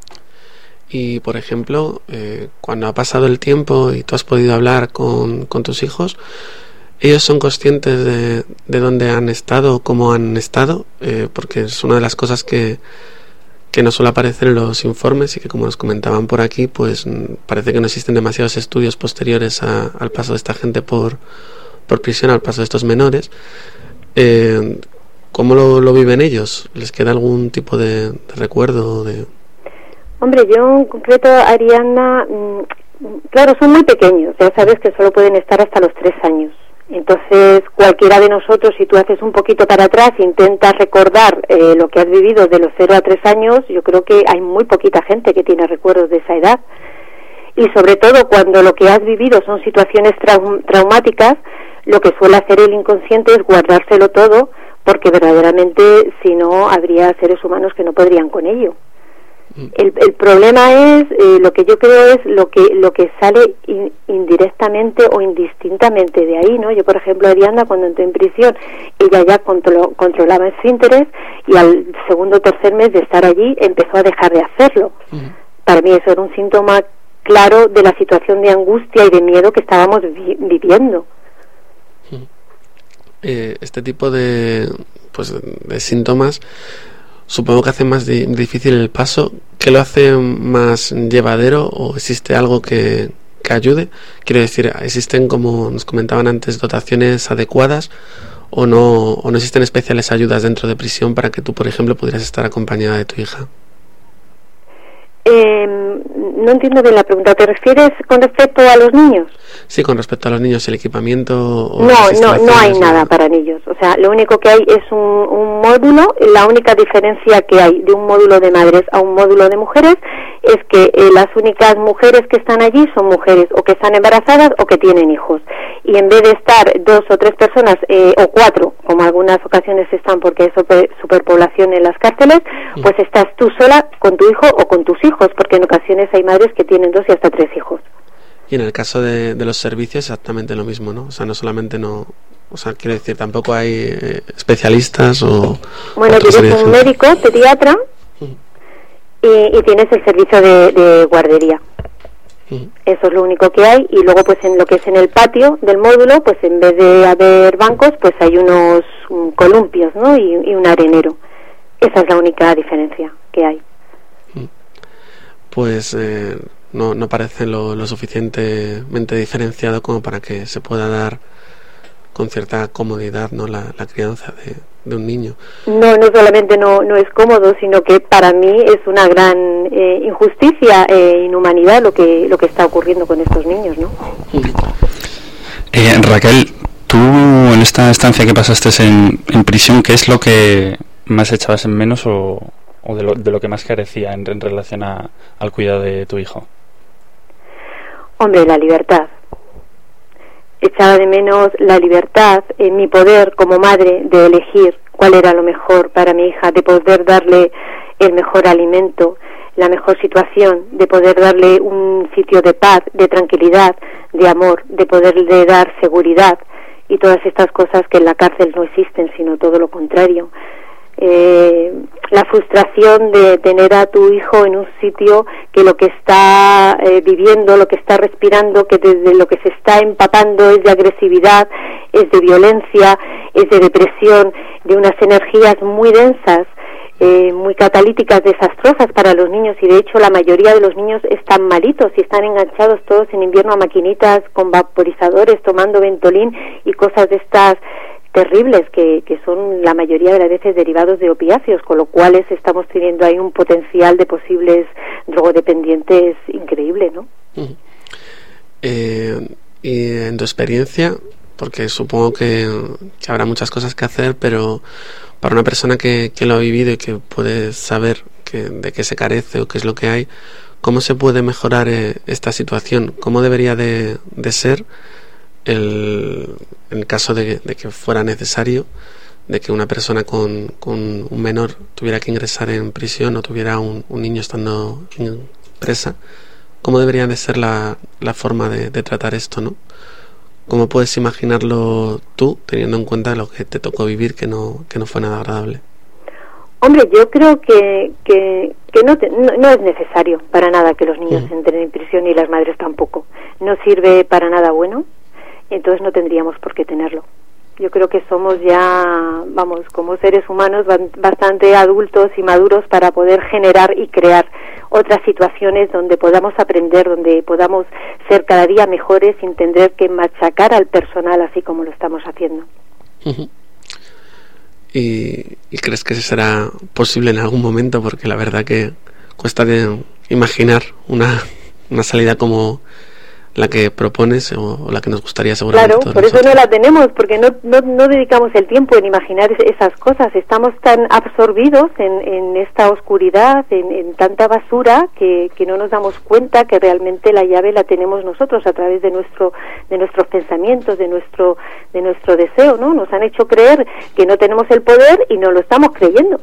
Y, por ejemplo, eh, cuando ha pasado el tiempo y tú has podido hablar con, con tus hijos, ¿ellos son conscientes de, de dónde han estado, cómo han estado? Eh, porque es una de las cosas que, que no suele aparecer en los informes y que, como nos comentaban por aquí, pues parece que no existen demasiados estudios posteriores a, al paso de esta gente por, por prisión, al paso de estos menores. Eh, ¿Cómo lo, lo viven ellos? ¿Les queda algún tipo de, de recuerdo de...? Hombre, yo en concreto, Ariadna, mmm, claro, son muy pequeños, ya sabes que solo pueden estar hasta los tres años. Entonces, cualquiera de nosotros, si tú haces un poquito para atrás, intentas recordar eh, lo que has vivido de los cero a tres años, yo creo que hay muy poquita gente que tiene recuerdos de esa edad. Y sobre todo cuando lo que has vivido son situaciones trau- traumáticas, lo que suele hacer el inconsciente es guardárselo todo, porque verdaderamente, si no, habría seres humanos que no podrían con ello. El, el problema es, eh, lo que yo creo es lo que lo que sale in, indirectamente o indistintamente de ahí, ¿no? Yo, por ejemplo, Ariadna, cuando entré en prisión, ella ya controló, controlaba esfínteres, y al segundo o tercer mes de estar allí empezó a dejar de hacerlo. Uh-huh. Para mí eso era un síntoma claro de la situación de angustia y de miedo que estábamos vi- viviendo. Uh-huh. Eh, este tipo de, pues, de síntomas supongo que hace más di- difícil el paso. ¿Qué lo hace más llevadero, o existe algo que, que ayude? Quiero decir, ¿existen, como nos comentaban antes, dotaciones adecuadas, o no, o no existen especiales ayudas dentro de prisión para que tú, por ejemplo, pudieras estar acompañada de tu hija? Eh, no entiendo bien la pregunta. ¿Te refieres con respecto a los niños? Sí, con respecto a los niños, el equipamiento... O no, las no, no hay instalaciones, nada no. para niños. O sea, lo único que hay es un, un módulo. La única diferencia que hay de un módulo de madres a un módulo de mujeres es que eh, las únicas mujeres que están allí son mujeres o que están embarazadas o que tienen hijos. Y en vez de estar dos o tres personas, eh, o cuatro, como algunas ocasiones están porque hay super, superpoblación en las cárceles, mm. pues estás tú sola con tu hijo o con tus hijos, porque en ocasiones hay madres que tienen dos y hasta tres hijos. Y en el caso de, de los servicios exactamente lo mismo, ¿no? O sea, no solamente no... O sea, quiero decir, tampoco hay eh, especialistas o... Bueno, tienes un médico, pediatra, uh-huh. y, y tienes el servicio de, de guardería. Uh-huh. Eso es lo único que hay. Y luego, pues en lo que es en el patio del módulo, pues en vez de haber bancos, pues hay unos um, columpios, ¿no? Y, y un arenero. Esa es la única diferencia que hay. Uh-huh. Pues... Eh... No, no parece lo, lo suficientemente diferenciado como para que se pueda dar con cierta comodidad, ¿no? la, la crianza de, de un niño. No, no solamente no, no es cómodo, sino que para mí es una gran eh, injusticia e inhumanidad lo que, lo que está ocurriendo con estos niños, ¿no? Eh, Raquel, tú en esta estancia que pasaste en, en prisión, ¿qué es lo que más echabas en menos o, o de, lo, de lo que más carecía en, en relación a, al cuidado de tu hijo? Hombre, la libertad. Echaba de menos la libertad, en mi poder como madre de elegir cuál era lo mejor para mi hija, de poder darle el mejor alimento, la mejor situación, de poder darle un sitio de paz, de tranquilidad, de amor, de poderle dar seguridad y todas estas cosas que en la cárcel no existen, sino todo lo contrario. Eh, la frustración de tener a tu hijo en un sitio que lo que está eh, viviendo, lo que está respirando, que desde lo que se está empapando es de agresividad, es de violencia, es de depresión, de unas energías muy densas, eh, muy catalíticas, desastrosas para los niños. Y de hecho la mayoría de los niños están malitos y están enganchados todos en invierno a maquinitas con vaporizadores, tomando Ventolin y cosas de estas terribles que, que son la mayoría de las veces derivados de opiáceos, con lo cual estamos teniendo ahí un potencial de posibles drogodependientes increíble, ¿no? Uh-huh. Eh, y en tu experiencia, porque supongo que, que habrá muchas cosas que hacer, pero para una persona que, que lo ha vivido y que puede saber que, de qué se carece o qué es lo que hay, ¿cómo se puede mejorar eh, esta situación? ¿Cómo debería de, de ser el, en caso de, de que fuera necesario, de que una persona con, con un menor tuviera que ingresar en prisión o tuviera un, un niño estando en presa? ¿Cómo debería de ser la, la forma de, de tratar esto, no? ¿Cómo puedes imaginarlo tú, teniendo en cuenta lo que te tocó vivir, que no, que no fue nada agradable? Hombre, yo creo que, que, que no, te, no, no es necesario para nada que los niños uh-huh. entren en prisión y las madres tampoco. No sirve para nada bueno. Entonces no tendríamos por qué tenerlo. Yo creo que somos ya, vamos, como seres humanos bastante adultos y maduros para poder generar y crear otras situaciones donde podamos aprender, donde podamos ser cada día mejores sin tener que machacar al personal así como lo estamos haciendo. Uh-huh. ¿Y, ¿Y crees que será posible en algún momento? Porque la verdad que cuesta de imaginar una, una salida como la que propones o la que nos gustaría seguramente. Claro, por nosotros. Eso no la tenemos, porque no, no, no dedicamos el tiempo en imaginar esas cosas. Estamos tan absorbidos en, en esta oscuridad, en, en tanta basura, que, que no nos damos cuenta que realmente la llave la tenemos nosotros a través de nuestro de nuestros pensamientos, de nuestro de nuestro deseo, ¿no? Nos han hecho creer que no tenemos el poder y no lo estamos creyendo.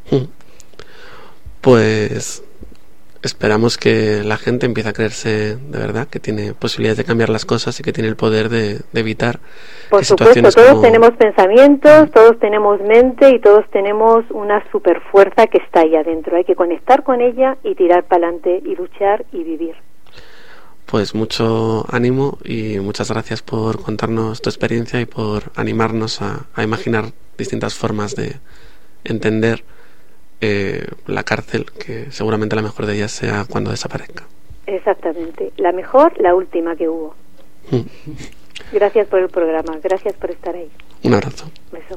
Pues esperamos que la gente empiece a creerse de verdad que tiene posibilidades de cambiar las cosas y que tiene el poder de, de evitar. Por supuesto, todos como... tenemos pensamientos, todos tenemos mente y todos tenemos una super fuerza que está ahí adentro. Hay que conectar con ella y tirar para adelante y luchar y vivir. Pues mucho ánimo y muchas gracias por contarnos tu experiencia y por animarnos a, a imaginar distintas formas de entender Eh, la cárcel, que seguramente la mejor de ellas sea cuando desaparezca. Exactamente, la mejor, la última que hubo. Mm. Gracias por el programa, gracias por estar ahí. Un abrazo. Beso.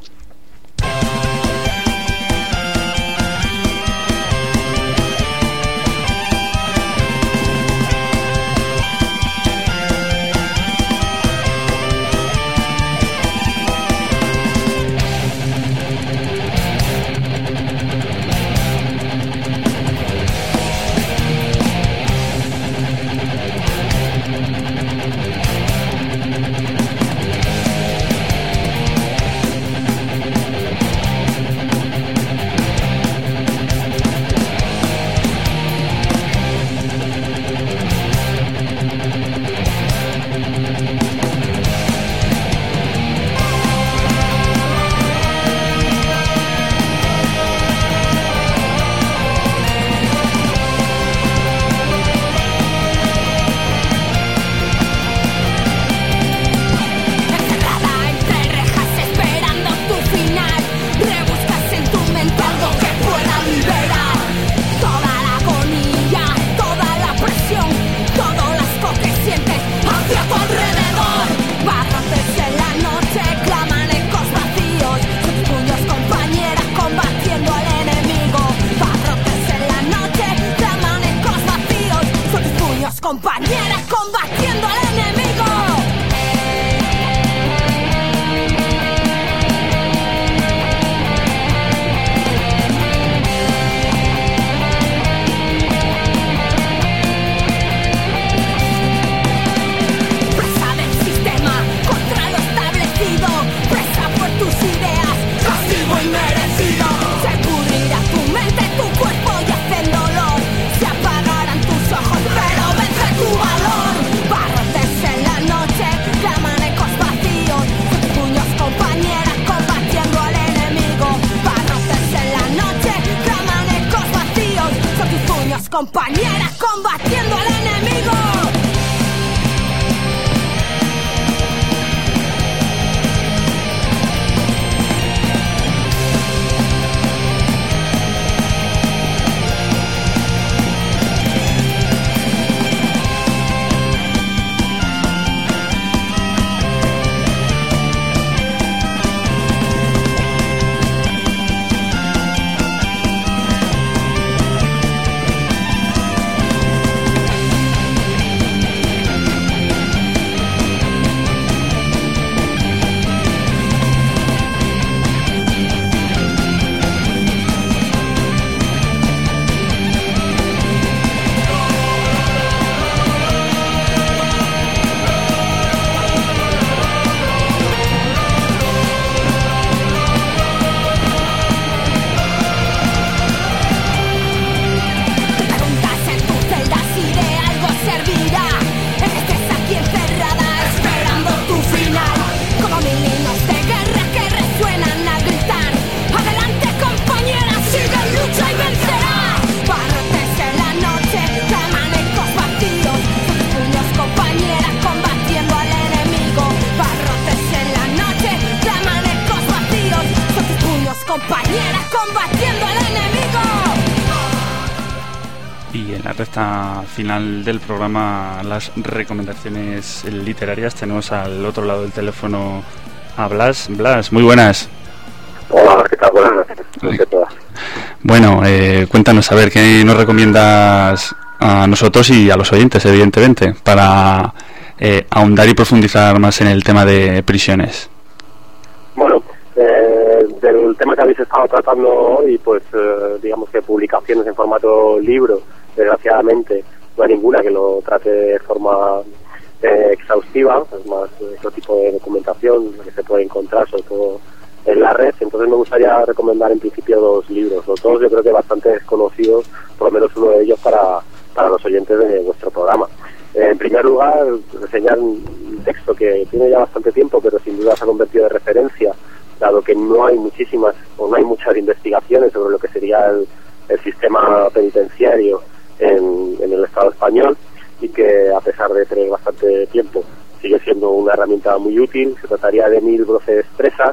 recta final del programa, las recomendaciones literarias. Tenemos al otro lado del teléfono a Blas. Blas, muy buenas. Hola, ¿qué tal? Buenas noches. ¿Qué tal? Bueno, eh, cuéntanos, a ver, ¿qué nos recomiendas a nosotros y a los oyentes, evidentemente, para eh, ahondar y profundizar más en el tema de prisiones? Bueno, eh, del tema que habéis estado tratando hoy, pues eh, digamos que publicaciones en formato libro, desgraciadamente no hay ninguna que lo trate de forma eh, exhaustiva, es más otro tipo de documentación que se puede encontrar, sobre todo en la red. Entonces me gustaría recomendar en principio dos libros, los dos yo creo que bastante desconocidos, por lo menos uno de ellos para, para los oyentes de vuestro programa. Eh, en primer lugar, reseñar un texto que tiene ya bastante tiempo, pero sin duda se ha convertido en referencia, dado que no hay muchísimas o no hay muchas investigaciones sobre lo que sería el, el sistema penitenciario en, en el Estado español, y que a pesar de tener bastante tiempo sigue siendo una herramienta muy útil. Se trataría de Mil voces presas,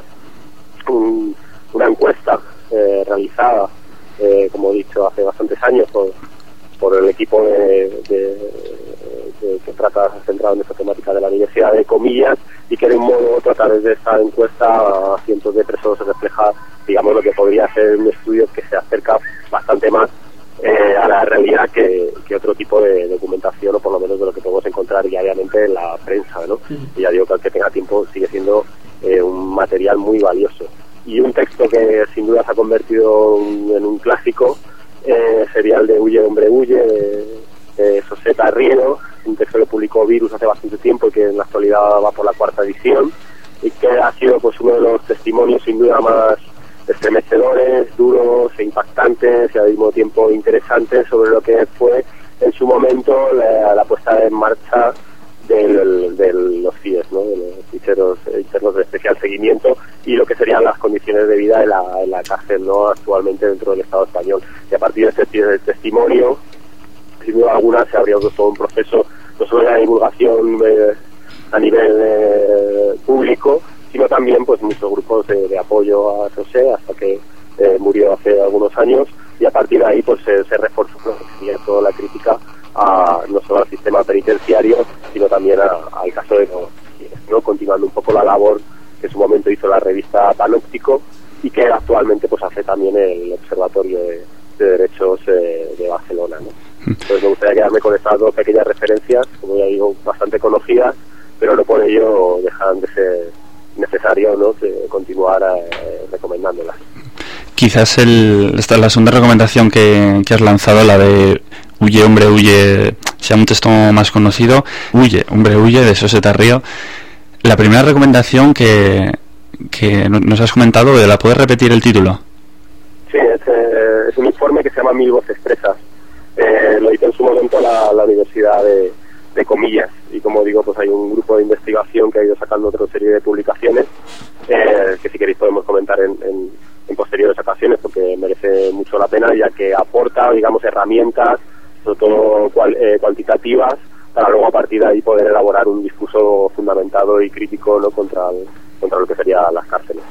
un, una encuesta eh, realizada, eh, como he dicho, hace bastantes años por, por el equipo de, de, de, que trata centrado en esta temática de la Universidad de Comillas, y que de un modo u otro, a través de esta encuesta a cientos de personas se refleja, digamos, lo que podría ser un estudio que se acerca bastante más eh, a la realidad que, que otro tipo de documentación, o por lo menos de lo que podemos encontrar diariamente en la prensa, ¿no? Sí. Y ya digo que el que tenga tiempo sigue siendo eh, un material muy valioso. Y un texto que sin duda se ha convertido en un clásico eh, sería el de Huye, hombre, huye, de, de Soseta Riero, un texto que publicó Virus hace bastante tiempo y que en la actualidad va por la cuarta edición, y que ha sido pues uno de los testimonios sin duda más estremecedores, duros e impactantes y al mismo tiempo interesantes sobre lo que fue en su momento la, la puesta en marcha del, de los C I E S, ¿no? De los ficheros internos de especial seguimiento, y lo que serían las condiciones de vida en la, en la cárcel, ¿no? Actualmente dentro del Estado español. Y a partir de este de testimonio, sin duda alguna, se habría todo un proceso no solo de la divulgación eh, a nivel eh, público, sino también pues muchos grupos de, de apoyo a José, hasta que eh, murió hace algunos años, y a partir de ahí pues se, se reforzó toda la crítica a, no solo al sistema penitenciario, sino también a, al caso de los, ¿no? Continuando un poco la labor que en su momento hizo la revista Panóptico, y que actualmente pues hace también el Observatorio de, de Derechos eh, de Barcelona, ¿no? Entonces me gustaría quedarme con estas dos pequeñas referencias, como ya digo, bastante conocidas, pero no por ello dejan de ser necesario, ¿no?, de continuar eh, recomendándolas. Quizás el, esta, la segunda recomendación que, que has lanzado, la de Huye, hombre, huye, sea un texto más conocido. Huye, hombre, huye, de Soseta Riero. La primera recomendación que, que nos has comentado, ¿la puedes repetir el título? Sí, es, eh, es un informe que se llama Mil voces presas. Eh, lo hizo en su momento la, la Universidad de, de Comillas, y como digo, pues hay un grupo de investigación que ha ido sacando otra serie de publicaciones eh, que si queréis podemos comentar en, en, en posteriores ocasiones, porque merece mucho la pena, ya que aporta, digamos, herramientas, sobre todo cual, eh, cuantitativas, para luego a partir de ahí poder elaborar un discurso fundamentado y crítico, ¿no?, contra, el, contra lo que serían las cárceles.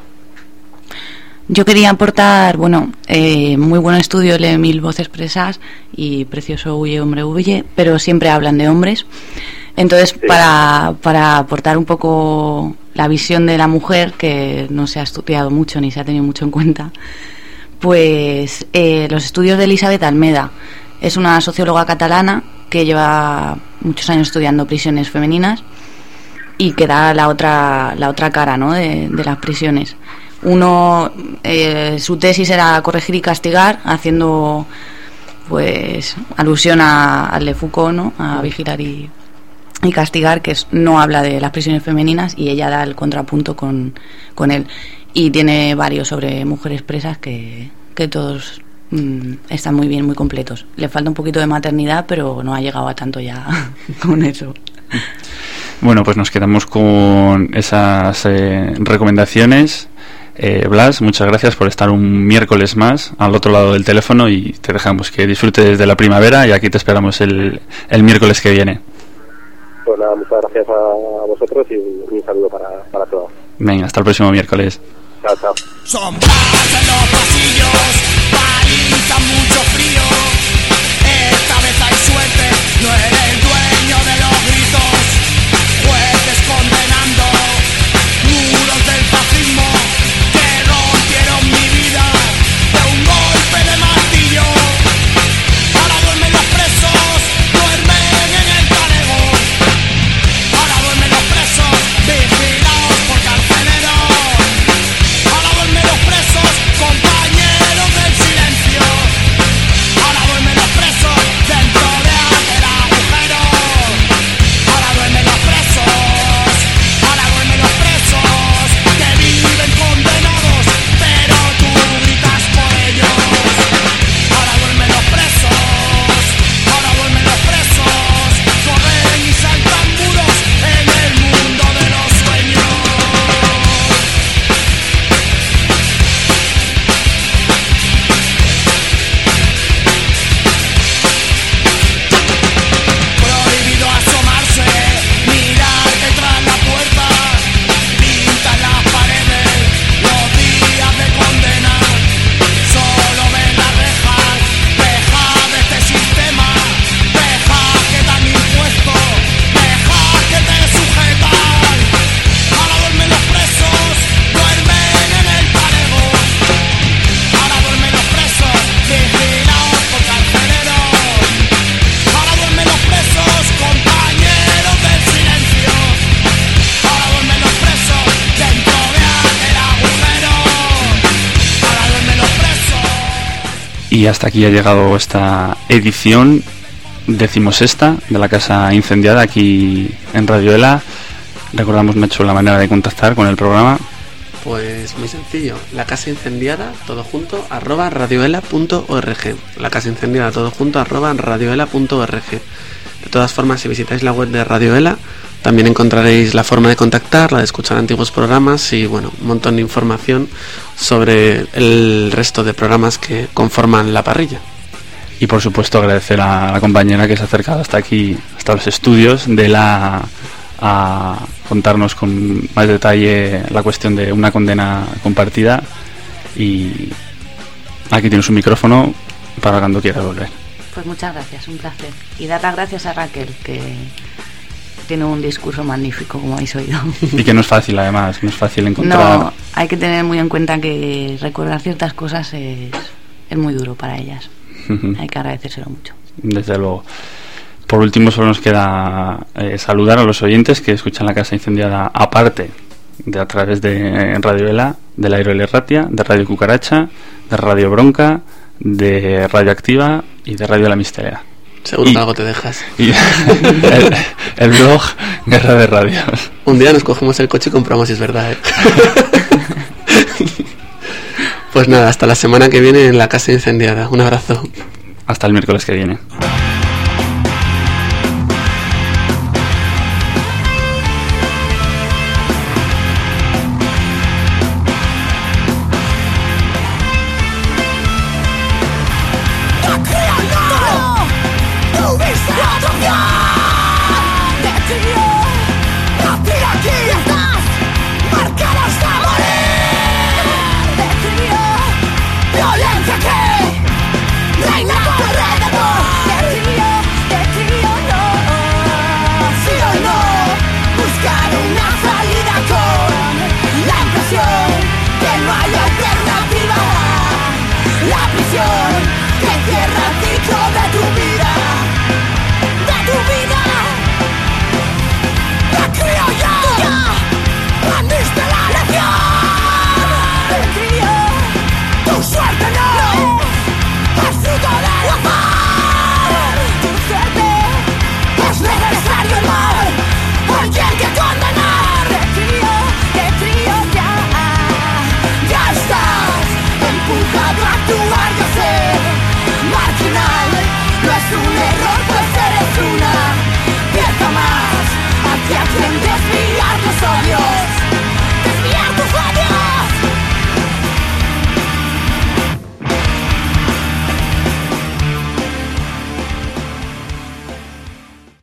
Yo quería aportar, bueno, eh, muy buen estudio de Mil voces presas y precioso Huye, hombre, huye, pero siempre hablan de hombres. Entonces, sí. para, para aportar un poco la visión de la mujer, que no se ha estudiado mucho ni se ha tenido mucho en cuenta, pues eh, los estudios de Elisabet Almeda. Es una socióloga catalana que lleva muchos años estudiando prisiones femeninas y que da la otra, la otra cara, ¿no?, de, de las prisiones. Uno, eh, su tesis era corregir y castigar, haciendo pues alusión a, al de Foucault, ¿no?, a vigilar y, y castigar, que es, no habla de las prisiones femeninas, y ella da el contrapunto con, con él. Y tiene varios sobre mujeres presas que, que todos mmm, están muy bien, muy completos. Le falta un poquito de maternidad, pero no ha llegado a tanto ya con eso. Bueno, pues nos quedamos con esas eh, recomendaciones. Eh, Blas, muchas gracias por estar un miércoles más al otro lado del teléfono, y te dejamos que disfrutes de la primavera, y aquí te esperamos el, el miércoles que viene. Pues nada, muchas gracias a vosotros y un saludo para, para todos. Venga, hasta el próximo miércoles. Chao, chao. Sombras en los pasillos, paliza mucho frío. Esta vez hay Y hasta aquí ha llegado esta edición decimosexta de La Casa Incendiada aquí en Radio Ela. Recordamos, Nacho, la manera de contactar con el programa. Pues muy sencillo, La Casa Incendiada, todo junto, arroba radioela punto org. La Casa Incendiada, todo junto, arroba radioela punto org. De todas formas, si visitáis la web de Radio Ela, también encontraréis la forma de contactar, la de escuchar antiguos programas y, bueno, un montón de información sobre el resto de programas que conforman la parrilla. Y, por supuesto, agradecer a la compañera que se ha acercado hasta aquí, hasta los estudios de la... a contarnos con más detalle la cuestión de una condena compartida. Y aquí tienes un micrófono para cuando quieras volver. Pues muchas gracias, un placer. Y dar las gracias a Raquel, que tiene un discurso magnífico, como habéis oído. Y que no es fácil, además, no es fácil encontrar... No, hay que tener muy en cuenta que recordar ciertas cosas es, es muy duro para ellas. Uh-huh. Hay que agradecérselo mucho. Desde luego. Por último, solo nos queda eh, saludar a los oyentes que escuchan La Casa Incendiada, aparte de a través de Radio Ela, de la Aero Ratia, de Radio Cucaracha, de Radio Bronca, de Radio Activa y de Radio La Misteria. Seguro y, que algo te dejas. Y el, el blog Guerra de Radios. Un día nos cogemos el coche y compramos, si es verdad, ¿eh? Pues nada, hasta la semana que viene en La Casa Incendiada. Un abrazo. Hasta el miércoles que viene. Marginal, no es un error.